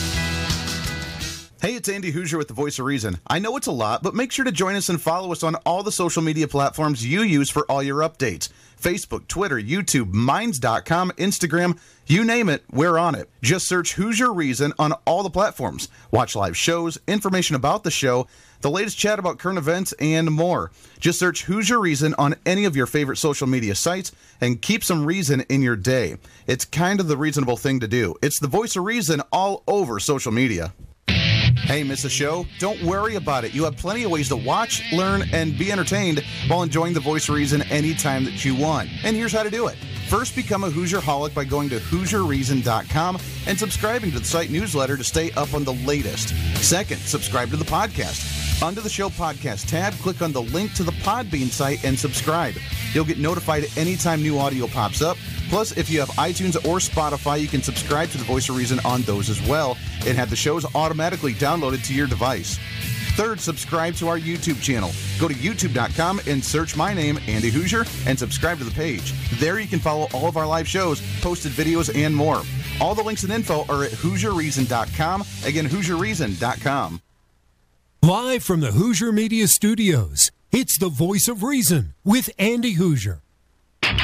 Hey, it's Andy Hoosier with The Voice of Reason. I know it's a lot, but make sure to join us and follow us on all the social media platforms you use for all your updates. Facebook, Twitter, YouTube, Minds dot com, Instagram, you name it, we're on it. Just search Hoosier Reason on all the platforms. Watch live shows, information about the show, the latest chat about current events, and more. Just search Hoosier Reason on any of your favorite social media sites and keep some reason in your day. It's kind of the reasonable thing to do. It's The Voice of Reason all over social media. Hey, miss a show? Don't worry about it. You have plenty of ways to watch, learn, and be entertained while enjoying The Voice of Reason anytime that you want. And here's how to do it. First, become a Hoosier-holic by going to Hoosier Reason dot com and subscribing to the site newsletter to stay up on the latest. Second, subscribe to the podcast. Under the show podcast tab, click on the link to the Podbean site and subscribe. You'll get notified anytime new audio pops up. Plus, if you have iTunes or Spotify, you can subscribe to The Voice of Reason on those as well and have the shows automatically downloaded to your device. Third, subscribe to our YouTube channel. Go to YouTube dot com and search my name, Andy Hoosier, and subscribe to the page. There you can follow all of our live shows, posted videos, and more. All the links and info are at Hoosier Reason dot com. Again, Hoosier Reason dot com. Live from the Hoosier Media Studios, it's The Voice of Reason with Andy Hoosier.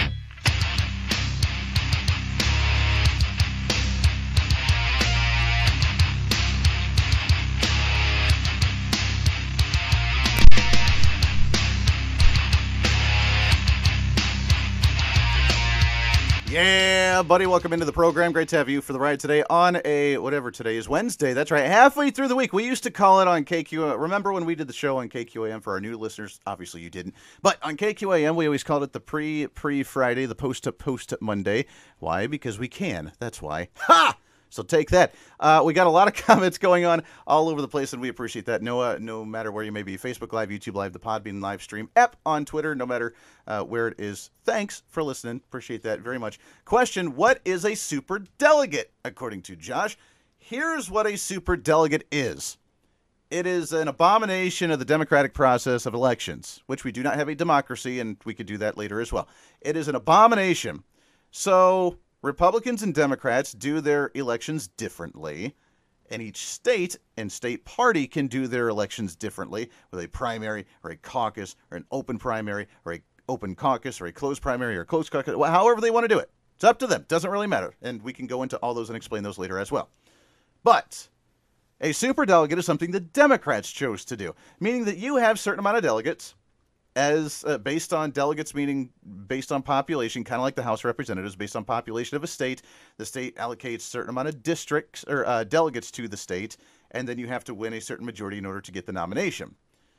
Yeah, buddy, welcome into the program. Great to have you for the ride today on a, whatever today is, Wednesday. That's right, halfway through the week. We used to call it on K Q A M. Remember when we did the show on K Q A M for our new listeners? Obviously you didn't. But on K Q A M, we always called it the pre-pre-Friday, the post-to-post Monday. Why? Because we can. That's why. Ha! So take that. Uh, we got a lot of comments going on all over the place, and we appreciate that. No, uh, no matter where you may be, Facebook Live, YouTube Live, the Podbean live stream, app on Twitter, no matter uh, where it is. Thanks for listening. Appreciate that very much. Question, what is a superdelegate? According to Josh, here's what a superdelegate is. It is an abomination of the democratic process of elections, which we do not have a democracy, and we could do that later as well. It is an abomination. So Republicans and Democrats do their elections differently, and each state and state party can do their elections differently with a primary or a caucus or an open primary or a open caucus or a closed primary or a closed caucus, however they want to do it. It's up to them. Doesn't really matter, and we can go into all those and explain those later as well. But a superdelegate is something the Democrats chose to do, meaning that you have a certain amount of delegates as uh, based on delegates, meaning based on population, kind of like the House of Representatives, based on population of a state. The state allocates a certain amount of districts or uh, delegates to the state, and then you have to win a certain majority in order to get the nomination.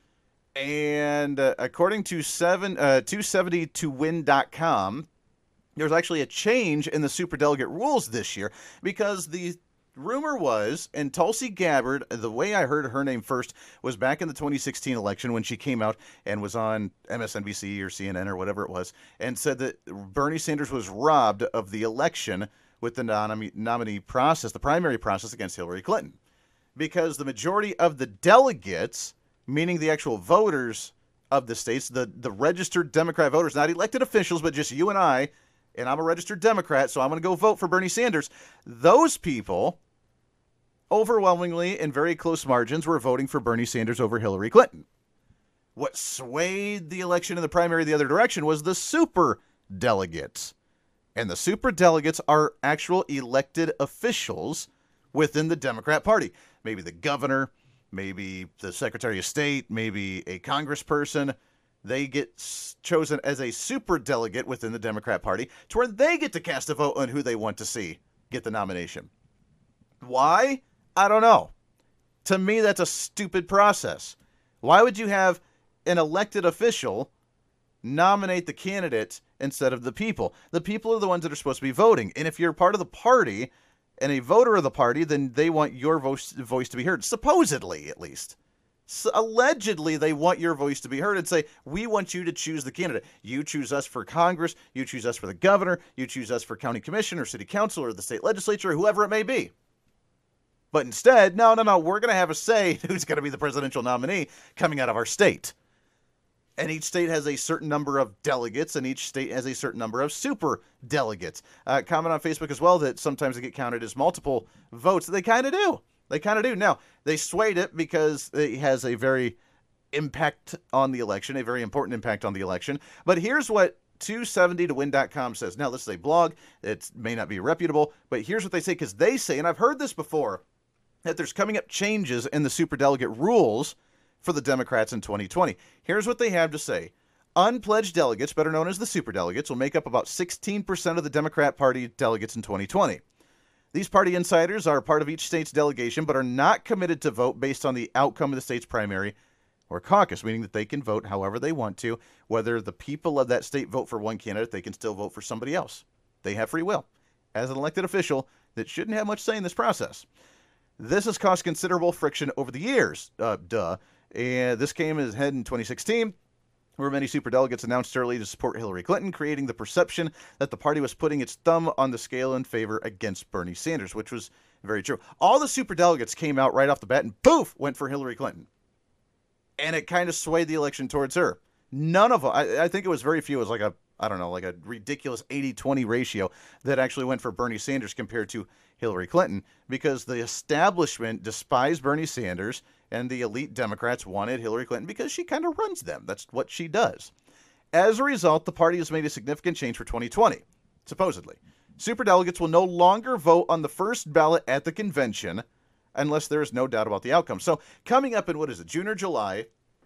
And uh, according to seven, uh, two seventy to win dot com, there's actually a change in the superdelegate rules this year because the rumor was, and Tulsi Gabbard, the way I heard her name first was back in the twenty sixteen election when she came out and was on M S N B C or C N N or whatever it was and said that Bernie Sanders was robbed of the election with the nom- nominee process, the primary process against Hillary Clinton. Because the majority of the delegates, meaning the actual voters of the states, the, the registered Democrat voters, not elected officials, but just you and I, and I'm a registered Democrat, so I'm going to go vote for Bernie Sanders. Those people overwhelmingly, in very close margins, were voting for Bernie Sanders over Hillary Clinton. What swayed the election in the primary the other direction was the super delegates. And the super delegates are actual elected officials within the Democrat Party. Maybe the governor, maybe the Secretary of State, maybe a congressperson. They get chosen as a super delegate within the Democrat Party to where they get to cast a vote on who they want to see get the nomination. Why? I don't know. To me, that's a stupid process. Why would you have an elected official nominate the candidate instead of the people? The people are the ones that are supposed to be voting. And if you're part of the party and a voter of the party, then they want your voice, voice to be heard. Supposedly, at least. So allegedly, they want your voice to be heard and say, we want you to choose the candidate. You choose us for Congress. You choose us for the governor. You choose us for county commission or city council or the state legislature or whoever it may be. But instead, no, no, no, we're going to have a say who's going to be the presidential nominee coming out of our state. And each state has a certain number of delegates, and each state has a certain number of super delegates. Uh, comment on Facebook as well that sometimes they get counted as multiple votes. They kind of do. They kind of do. Now, they swayed it because it has a very impact on the election, a very important impact on the election. But here's what two seventy to win dot com says. Now, this is a blog. It may not be reputable, but here's what they say, because they say, and I've heard this before, that there's coming up changes in the superdelegate rules for the Democrats in twenty twenty. Here's what they have to say. Unpledged delegates, better known as the superdelegates, will make up about sixteen percent of the Democrat Party delegates in twenty twenty. These party insiders are part of each state's delegation, but are not committed to vote based on the outcome of the state's primary or caucus, meaning that they can vote however they want to. Whether the people of that state vote for one candidate, they can still vote for somebody else. They have free will. As an elected official, that shouldn't have much say in this process. This has caused considerable friction over the years. Uh, duh. And this came as head in twenty sixteen, where many superdelegates announced early to support Hillary Clinton, creating the perception that the party was putting its thumb on the scale in favor against Bernie Sanders, which was very true. All the superdelegates came out right off the bat and poof, went for Hillary Clinton. And it kind of swayed the election towards her. None of them, I, I think it was very few, it was like a, I don't know, like a ridiculous eighty twenty ratio that actually went for Bernie Sanders compared to Hillary Clinton, because the establishment despised Bernie Sanders and the elite Democrats wanted Hillary Clinton because she kind of runs them. That's what she does. As a result, the party has made a significant change for twenty twenty, supposedly. Superdelegates will no longer vote on the first ballot at the convention unless there is no doubt about the outcome. So coming up in, what is it, June or July,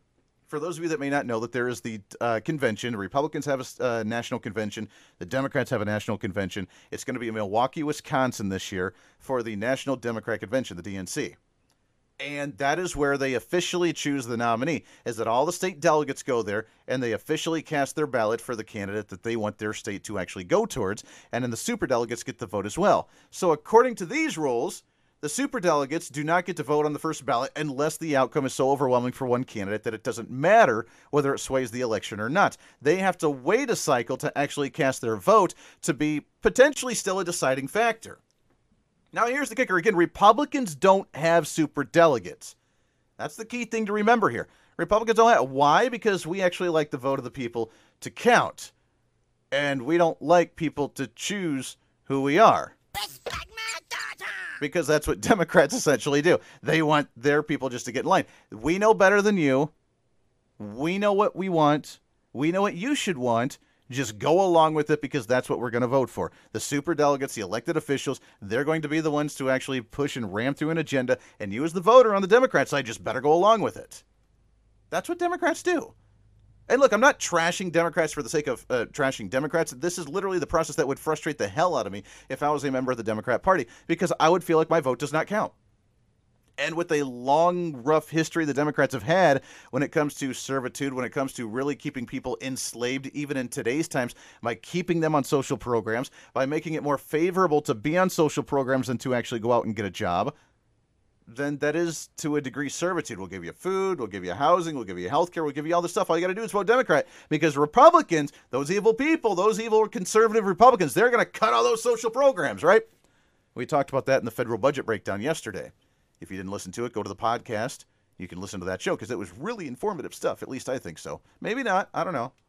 for those of you that may not know, that there is the uh, convention. The Republicans have a uh, national convention. The Democrats have a national convention. It's going to be in Milwaukee, Wisconsin this year for the National Democrat Convention, the D N C. And that is where they officially choose the nominee, is that all the state delegates go there and they officially cast their ballot for the candidate that they want their state to actually go towards. And then the superdelegates get the vote as well. So according to these rules, the superdelegates do not get to vote on the first ballot unless the outcome is so overwhelming for one candidate that it doesn't matter whether it sways the election or not. They have to wait a cycle to actually cast their vote to be potentially still a deciding factor. Now, here's the kicker. Again, Republicans don't have superdelegates. That's the key thing to remember here. Republicans don't have. Why? Because we actually like the vote of the people to count. And we don't like people to choose who we are. Because that's what Democrats essentially do. They want their people just to get in line. We know better than you. We know what we want. We know what you should want. Just go along with it because that's what we're going to vote for. The superdelegates, the elected officials, they're going to be the ones to actually push and ram through an agenda. And you as the voter on the Democrat side just better go along with it. That's what Democrats do. And look, I'm not trashing Democrats for the sake of uh, trashing Democrats. This is literally the process that would frustrate the hell out of me if I was a member of the Democrat Party, because I would feel like my vote does not count. And with a long, rough history the Democrats have had when it comes to servitude, when it comes to really keeping people enslaved, even in today's times, by keeping them on social programs, by making it more favorable to be on social programs than to actually go out and get a job, then that is, to a degree, servitude. We'll give you food, we'll give you housing, we'll give you health care, we'll give you all this stuff. All you got to do is vote Democrat. Because Republicans, those evil people, those evil conservative Republicans, they're going to cut all those social programs, right? We talked about that in the federal budget breakdown yesterday. If you didn't listen to it, go to the podcast. You can listen to that show because it was really informative stuff. At least I think so. Maybe not. I don't know.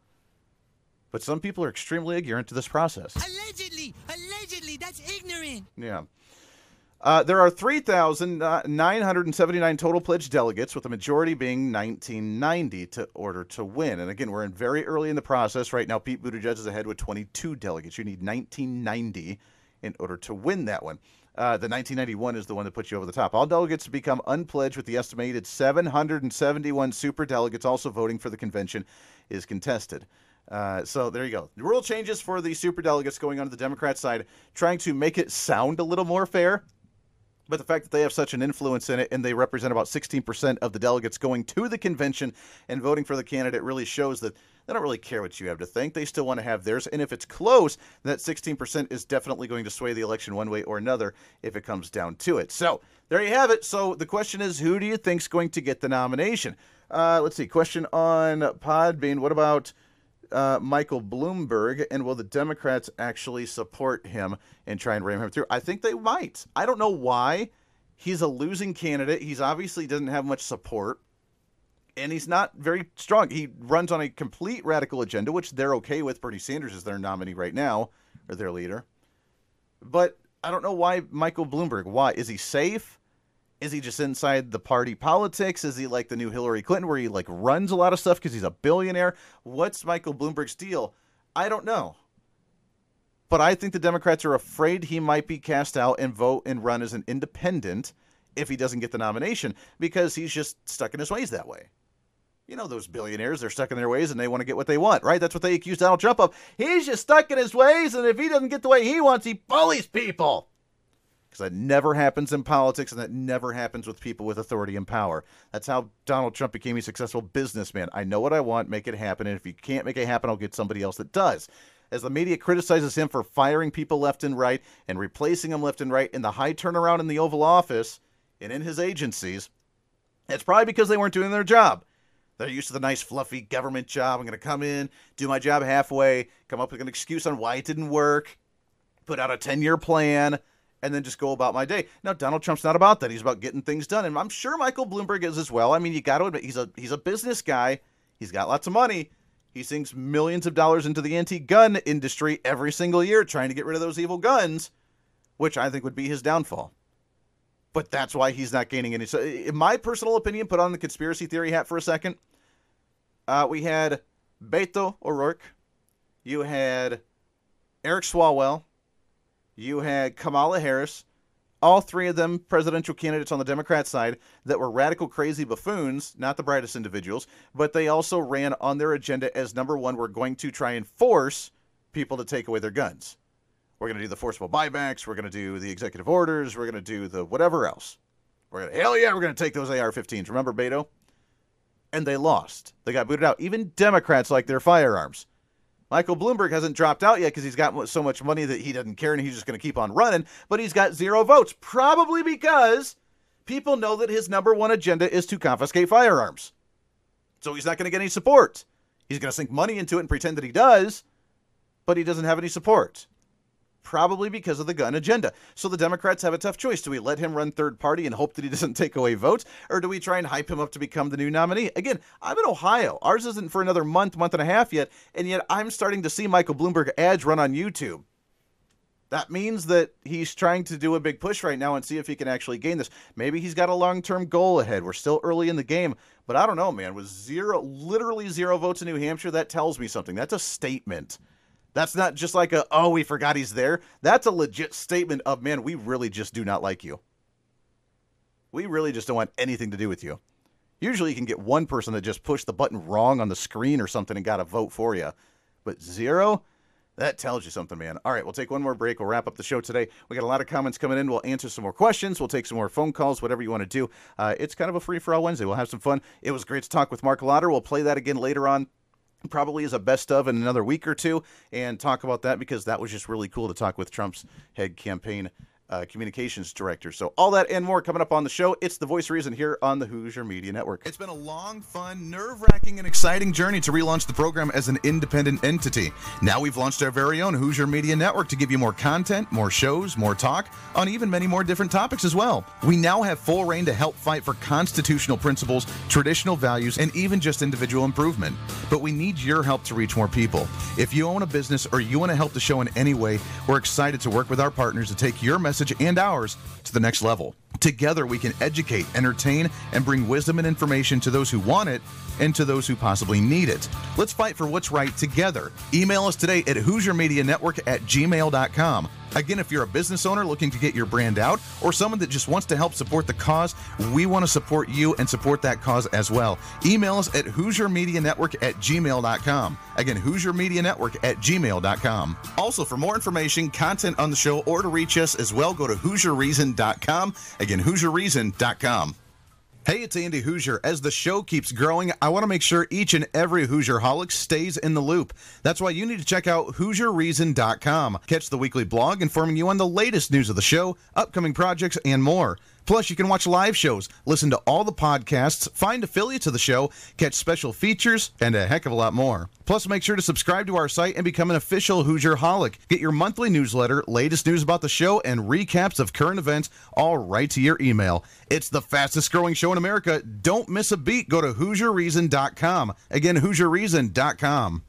But some people are extremely ignorant to this process. Allegedly. Allegedly. That's ignorant. Yeah. Uh, there are three thousand nine hundred seventy-nine total pledged delegates, with the majority being nineteen ninety to order to win. And again, we're in very early in the process. Right now, Pete Buttigieg is ahead with twenty-two delegates. You need nineteen ninety in order to win that one. Uh, the nineteen ninety-one is the one that puts you over the top. All delegates become unpledged, with the estimated seven hundred seventy-one super delegates also voting for the convention is contested. Uh, so there you go. The rule changes for the super delegates going on to the Democrat side, trying to make it sound a little more fair. But the fact that they have such an influence in it, and they represent about sixteen percent of the delegates going to the convention and voting for the candidate, really shows that they don't really care what you have to think. They still want to have theirs. And if it's close, that sixteen percent is definitely going to sway the election one way or another if it comes down to it. So there you have it. So the question is, who do you think is going to get the nomination? Uh, let's see. Question on Podbean. What about uh, Michael Bloomberg? And will the Democrats actually support him and try and ram him through? I think they might. I don't know why. He's a losing candidate. He's obviously doesn't have much support. And he's not very strong. He runs on a complete radical agenda, which they're okay with. Bernie Sanders is their nominee right now, or their leader. But I don't know why Michael Bloomberg. Why? Is he safe? Is he just inside the party politics? Is he like the new Hillary Clinton, where he like runs a lot of stuff because he's a billionaire? What's Michael Bloomberg's deal? I don't know. But I think the Democrats are afraid he might be cast out and vote and run as an independent if he doesn't get the nomination, because he's just stuck in his ways that way. You know, those billionaires, they're stuck in their ways and they want to get what they want, right? That's what they accuse Donald Trump of. He's just stuck in his ways, and if he doesn't get the way he wants, he bullies people. Because that never happens in politics, and that never happens with people with authority and power. That's how Donald Trump became a successful businessman. I know what I want, make it happen, and if you can't make it happen, I'll get somebody else that does. As the media criticizes him for firing people left and right and replacing them left and right in the high turnaround in the Oval Office and in his agencies, it's probably because they weren't doing their job. They're used to the nice, fluffy government job. I'm going to come in, do my job halfway, come up with an excuse on why it didn't work, put out a ten-year plan, and then just go about my day. Now, Donald Trump's not about that. He's about getting things done, and I'm sure Michael Bloomberg is as well. I mean, you got to admit, he's a he's a business guy. He's got lots of money. He sinks millions of dollars into the anti-gun industry every single year, trying to get rid of those evil guns, which I think would be his downfall. But that's why he's not gaining any. So, in my personal opinion, put on the conspiracy theory hat for a second. Uh, we had Beto O'Rourke. You had Eric Swalwell. You had Kamala Harris. all three of them presidential candidates on the Democrat side that were radical, crazy buffoons, not the brightest individuals, but they also ran on their agenda as, number one, we're going to try and force people to take away their guns. We're going to do the forcible buybacks. We're going to do the executive orders. We're going to do the whatever else. We're going to, hell yeah, we're going to take those A R fifteens. Remember Beto? And they lost. They got booted out. Even Democrats like their firearms. Michael Bloomberg hasn't dropped out yet because he's got so much money that he doesn't care and he's just going to keep on running, but he's got zero votes, probably because people know that his number one agenda is to confiscate firearms. So he's not going to get any support. He's going to sink money into it and pretend that he does, but he doesn't have any support. Probably because of the gun agenda. So the Democrats have a tough choice. Do we let him run third party and hope that he doesn't take away votes? Or do we try and hype him up to become the new nominee? Again, I'm in Ohio. Ours isn't for another month, month and a half yet. And yet I'm starting to see Michael Bloomberg ads run on YouTube. That means that he's trying to do a big push right now and see if he can actually gain this. Maybe he's got a long-term goal ahead. We're still early in the game. But I don't know, man. With zero, literally zero votes in New Hampshire, that tells me something. That's a statement. That's not just like a, oh, we forgot he's there. That's a legit statement of, man, we really just do not like you. We really just don't want anything to do with you. Usually you can get one person that just pushed the button wrong on the screen or something and got a vote for you. But zero? That tells you something, man. All right, we'll take one more break. We'll wrap up the show today. We got a lot of comments coming in. We'll answer some more questions. We'll take some more phone calls, whatever you want to do. Uh, it's kind of a free-for-all Wednesday. We'll have some fun. It was great to talk with Mark Lauder. We'll play that again later on. Probably as a best of in another week or two and talk about that because that was just really cool to talk with Trump's head campaign uh, communications director. So all that and more coming up on the show. It's The Voice of Reason here on the Hoosier Media Network. It's been a long, fun, nerve-wracking, and exciting journey to relaunch the program as an independent entity. Now we've launched our very own Hoosier Media Network to give you more content, more shows, more talk, on even many more different topics as well. We now have full reign to help fight for constitutional principles, traditional values, and even just individual improvement. But we need your help to reach more people. If you own a business or you want to help the show in any way, we're excited to work with our partners to take your message and ours to the next level. Together, we can educate, entertain, and bring wisdom and information to those who want it and to those who possibly need it. Let's fight for what's right together. Email us today at hoosier media network at gmail dot com. Again, if you're a business owner looking to get your brand out or someone that just wants to help support the cause, we want to support you and support that cause as well. Email us at hoosier media network at gmail dot com. Again, hoosier media network at gmail dot com. Also, for more information, content on the show, or to reach us as well, go to hoosier reason dot com. Again, hoosier reason dot com. Hey, it's Andy Hoosier. As the show keeps growing, I want to make sure each and every Hoosier-holic stays in the loop. That's why you need to check out hoosier reason dot com. Catch the weekly blog informing you on the latest news of the show, upcoming projects, and more. Plus, you can watch live shows, listen to all the podcasts, find affiliates of the show, catch special features, and a heck of a lot more. Plus, make sure to subscribe to our site and become an official Hoosier-holic. Get your monthly newsletter, latest news about the show, and recaps of current events all right to your email. It's the fastest growing show in America. Don't miss a beat. Go to hoosier reason dot com. Again, hoosier reason dot com.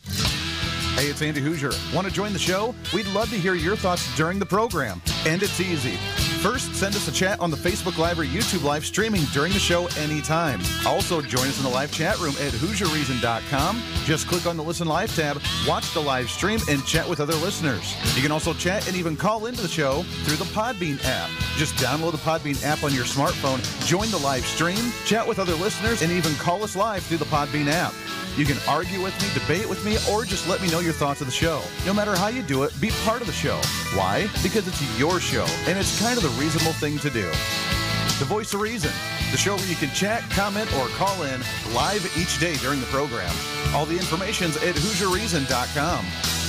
Hey, it's Andy Hoosier. Want to join the show? We'd love to hear your thoughts during the program. And it's easy. First, send us a chat on the Facebook Live or YouTube Live streaming during the show anytime. Also, join us in the live chat room at hoosier reason dot com. Just click on the Listen Live tab, watch the live stream, and chat with other listeners. You can also chat and even call into the show through the Podbean app. Just download the Podbean app on your smartphone, join the live stream, chat with other listeners, and even call us live through the Podbean app. You can argue with me, debate with me, or just let me know your thoughts of the show. No matter how you do it, be part of the show. Why? Because it's your show, and it's kind of the reasonable thing to do. The Voice of Reason, the show where you can chat, comment, or call in live each day during the program. All the information's at hoosier reason dot com.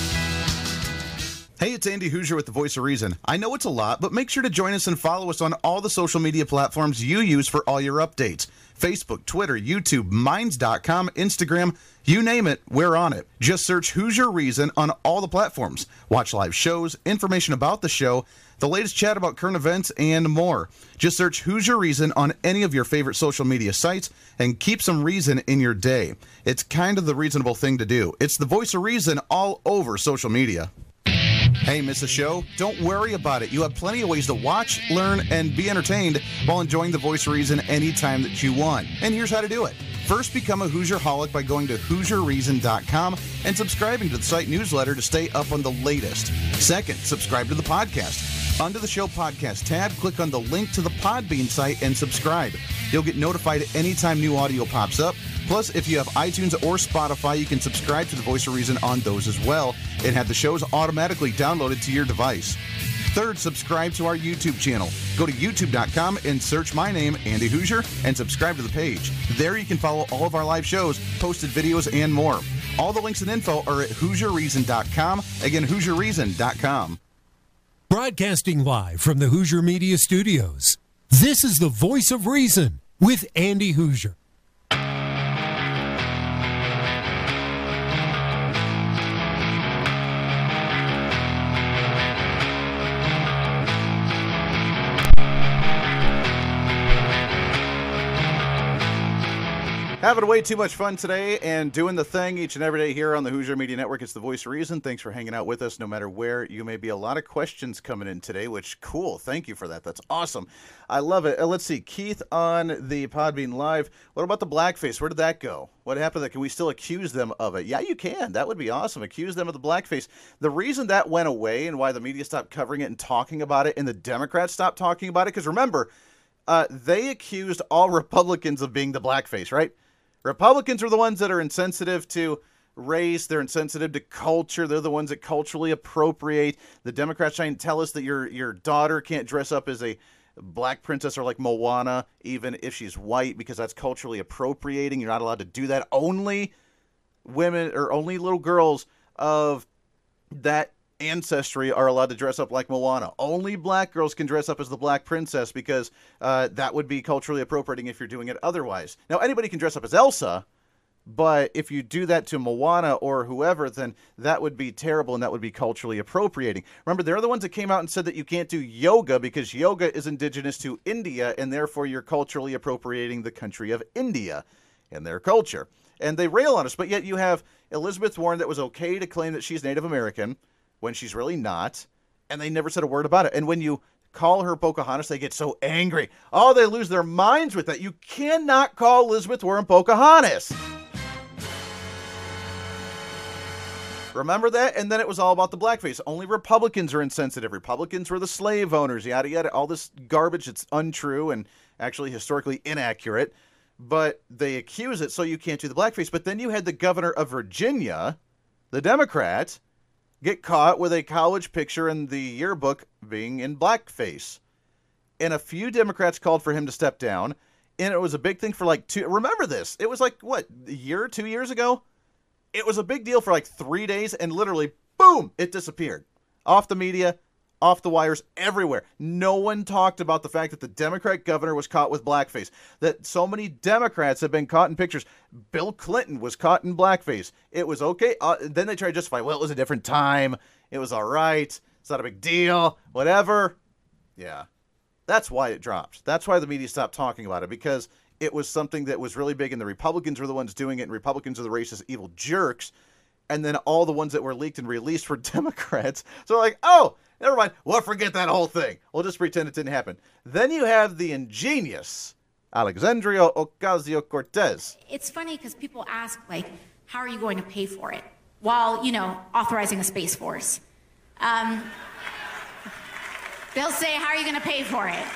Hey, it's Andy Hoosier with The Voice of Reason. I know it's a lot, but make sure to join us and follow us on all the social media platforms you use for all your updates. Facebook, Twitter, YouTube, minds dot com, Instagram, you name it, we're on it. Just search Hoosier Reason on all the platforms. Watch live shows, information about the show, the latest chat about current events, and more. Just search Hoosier Reason on any of your favorite social media sites and keep some reason in your day. It's kind of the reasonable thing to do. It's The Voice of Reason all over social media. Hey, miss a show? Don't worry about it. You have plenty of ways to watch, learn, and be entertained while enjoying The Voice of Reason anytime that you want. And here's how to do it. First, become a Hoosier-holic by going to hoosier reason dot com and subscribing to the site newsletter to stay up on the latest. Second, subscribe to the podcast. Under the show podcast tab, click on the link to the Podbean site and subscribe. You'll get notified anytime new audio pops up. Plus, if you have iTunes or Spotify, you can subscribe to The Voice of Reason on those as well and have the shows automatically downloaded to your device. Third, subscribe to our YouTube channel. Go to youtube dot com and search my name, Andy Hoosier, and subscribe to the page. There you can follow all of our live shows, posted videos, and more. All the links and info are at hoosier reason dot com. Again, hoosier reason dot com. Broadcasting live from the Hoosier Media Studios. This is the Voice of Reason with Andy Hoosier. Having way too much fun today and doing the thing each and every day here on the Hoosier Media Network. It's the Voice of Reason. Thanks for hanging out with us no matter where you may be. A lot of questions coming in today, which cool. Thank you for that. That's awesome. I love it. Uh, let's see. Keith on the Podbean Live. What about the blackface? Where did that go? What happened to that? Can we still accuse them of it? Yeah, you can. That would be awesome. Accuse them of the blackface. The reason that went away and why the media stopped covering it and talking about it and the Democrats stopped talking about it, because remember, uh, they accused all Republicans of being the blackface, right? Republicans are the ones that are insensitive to race. They're insensitive to culture. They're the ones that culturally appropriate. The Democrats try and tell us that your your daughter can't dress up as a black princess or like Moana, even if she's white, because that's culturally appropriating. You're not allowed to do that. Only women or only little girls of that ancestry are allowed to dress up like Moana. Only black girls can dress up as the black princess because uh, that would be culturally appropriating if you're doing it otherwise. Now, anybody can dress up as Elsa, but if you do that to Moana or whoever, then that would be terrible and that would be culturally appropriating. Remember, they're the ones that came out and said that you can't do yoga because yoga is indigenous to India and therefore you're culturally appropriating the country of India and their culture. And they rail on us, but yet you have Elizabeth Warren that was okay to claim that she's Native American when she's really not, and they never said a word about it. And when you call her Pocahontas, they get so angry. Oh, they lose their minds with that. You cannot call Elizabeth Warren Pocahontas. Remember that? And then it was all about the blackface. Only Republicans are insensitive. Republicans were the slave owners, yada, yada. All this garbage that's untrue and actually historically inaccurate. But they accuse it, so you can't do the blackface. But then you had the governor of Virginia, the Democrat, get caught with a college picture in the yearbook being in blackface. And a few Democrats called for him to step down. And it was a big thing for like two. Remember this. It was like, what, a year, two years ago? It was a big deal for like three days. And literally, boom, it disappeared. Off the media, off the wires, everywhere. No one talked about the fact that the Democrat governor was caught with blackface. That so many Democrats have been caught in pictures. Bill Clinton was caught in blackface. It was okay. Uh, then they tried to justify, well, it was a different time. It was all right. It's not a big deal. Whatever. Yeah. That's why it dropped. That's why the media stopped talking about it, because it was something that was really big, and the Republicans were the ones doing it, and Republicans are the racist, evil jerks. And then all the ones that were leaked and released were Democrats. So like, oh, never mind. We'll forget that whole thing. We'll just pretend it didn't happen. Then you have the ingenious Alexandria Ocasio-Cortez. It's funny because people ask, like, how are you going to pay for it? While, you know, authorizing a space force. Um, they'll say, how are you going to pay for it?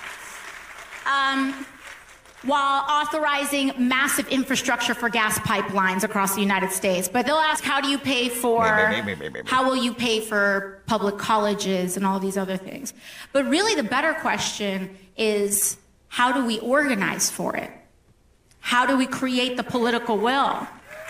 Um, while authorizing massive infrastructure for gas pipelines across the United States. But they'll ask, how do you pay for, how will you pay for public colleges and all these other things? But really the better question is, how do we organize for it? How do we create the political will?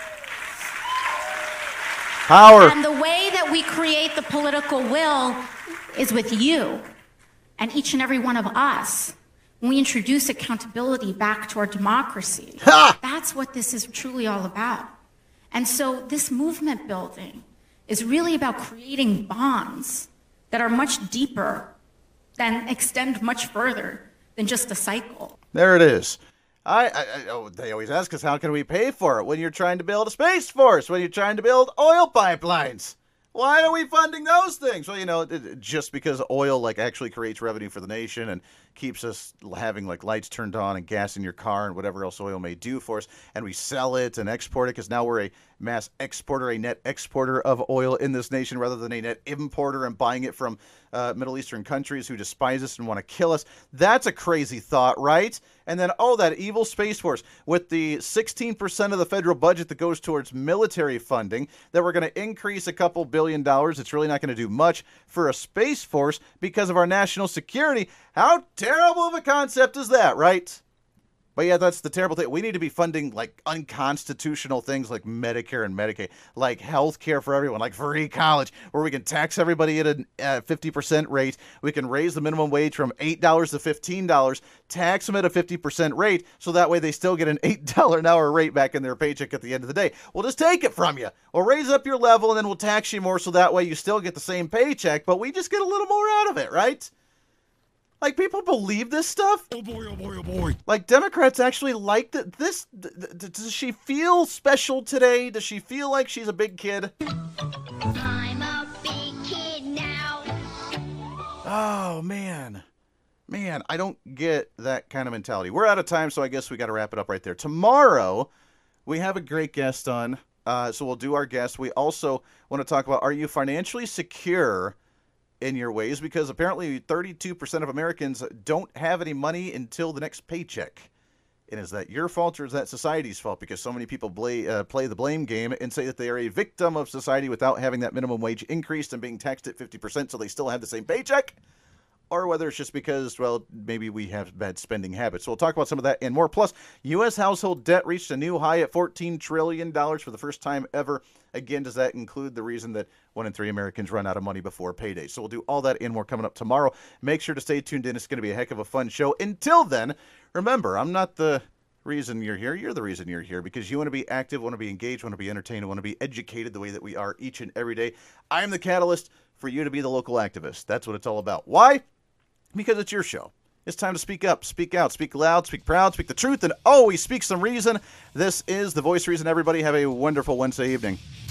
Power. And the way that we create the political will is with you and each and every one of us. When we introduce accountability back to our democracy, ha! That's what this is truly all about. And so this movement building is really about creating bonds that are much deeper and extend much further than just a cycle. There it is. I, I, I oh, they always ask us, how can we pay for it when you're trying to build a space force, when you're trying to build oil pipelines? Why are we funding those things? Well, you know, just because oil like actually creates revenue for the nation and keeps us having like lights turned on and gas in your car and whatever else oil may do for us, and we sell it and export it because now we're a mass exporter, a net exporter of oil in this nation rather than a net importer and buying it from uh, Middle Eastern countries who despise us and want to kill us. That's a crazy thought, right? And then, oh, that evil Space Force with the sixteen percent of the federal budget that goes towards military funding, that we're going to increase a couple billion dollars. It's really not going to do much for a Space Force because of our national security. How terrible of a concept is that, right? But yeah, that's the terrible thing. We need to be funding like unconstitutional things like Medicare and Medicaid, like health care for everyone, like free college, where we can tax everybody at a uh, fifty percent rate. We can raise the minimum wage from eight dollars to fifteen dollars, tax them at a fifty percent rate, so that way they still get an eight dollars an hour rate back in their paycheck at the end of the day. We'll just take it from you. We'll raise up your level, and then we'll tax you more, so that way you still get the same paycheck, but we just get a little more out of it, right? Like, people believe this stuff? Oh boy, oh boy, oh boy. Like, Democrats actually like that. This, th- th- does she feel special today? Does she feel like she's a big kid? I'm a big kid now. Oh, man. Man, I don't get that kind of mentality. We're out of time, so I guess we got to wrap it up right there. Tomorrow, we have a great guest on, uh, so we'll do our guest. We also want to talk about, are you financially secure in your ways? Because apparently thirty-two percent of Americans don't have any money until the next paycheck. And is that your fault or is that society's fault? Because so many people play, uh, play the blame game and say that they are a victim of society without having that minimum wage increased and being taxed at fifty percent so they still have the same paycheck. Or whether it's just because, well, maybe we have bad spending habits. So we'll talk about some of that and more. Plus, U S household debt reached a new high at fourteen trillion dollars for the first time ever. Again, does that include the reason that one in three Americans run out of money before payday? So we'll do all that and more coming up tomorrow. Make sure to stay tuned in. It's going to be a heck of a fun show. Until then, remember, I'm not the reason you're here. You're the reason you're here because you want to be active, want to be engaged, want to be entertained, want to be educated the way that we are each and every day. I am the catalyst for you to be the local activist. That's what it's all about. Why? Because it's your show. It's time to speak up, speak out, speak loud, speak proud, speak the truth, and always speak some reason. This is The Voice of Reason. Everybody have a wonderful Wednesday evening.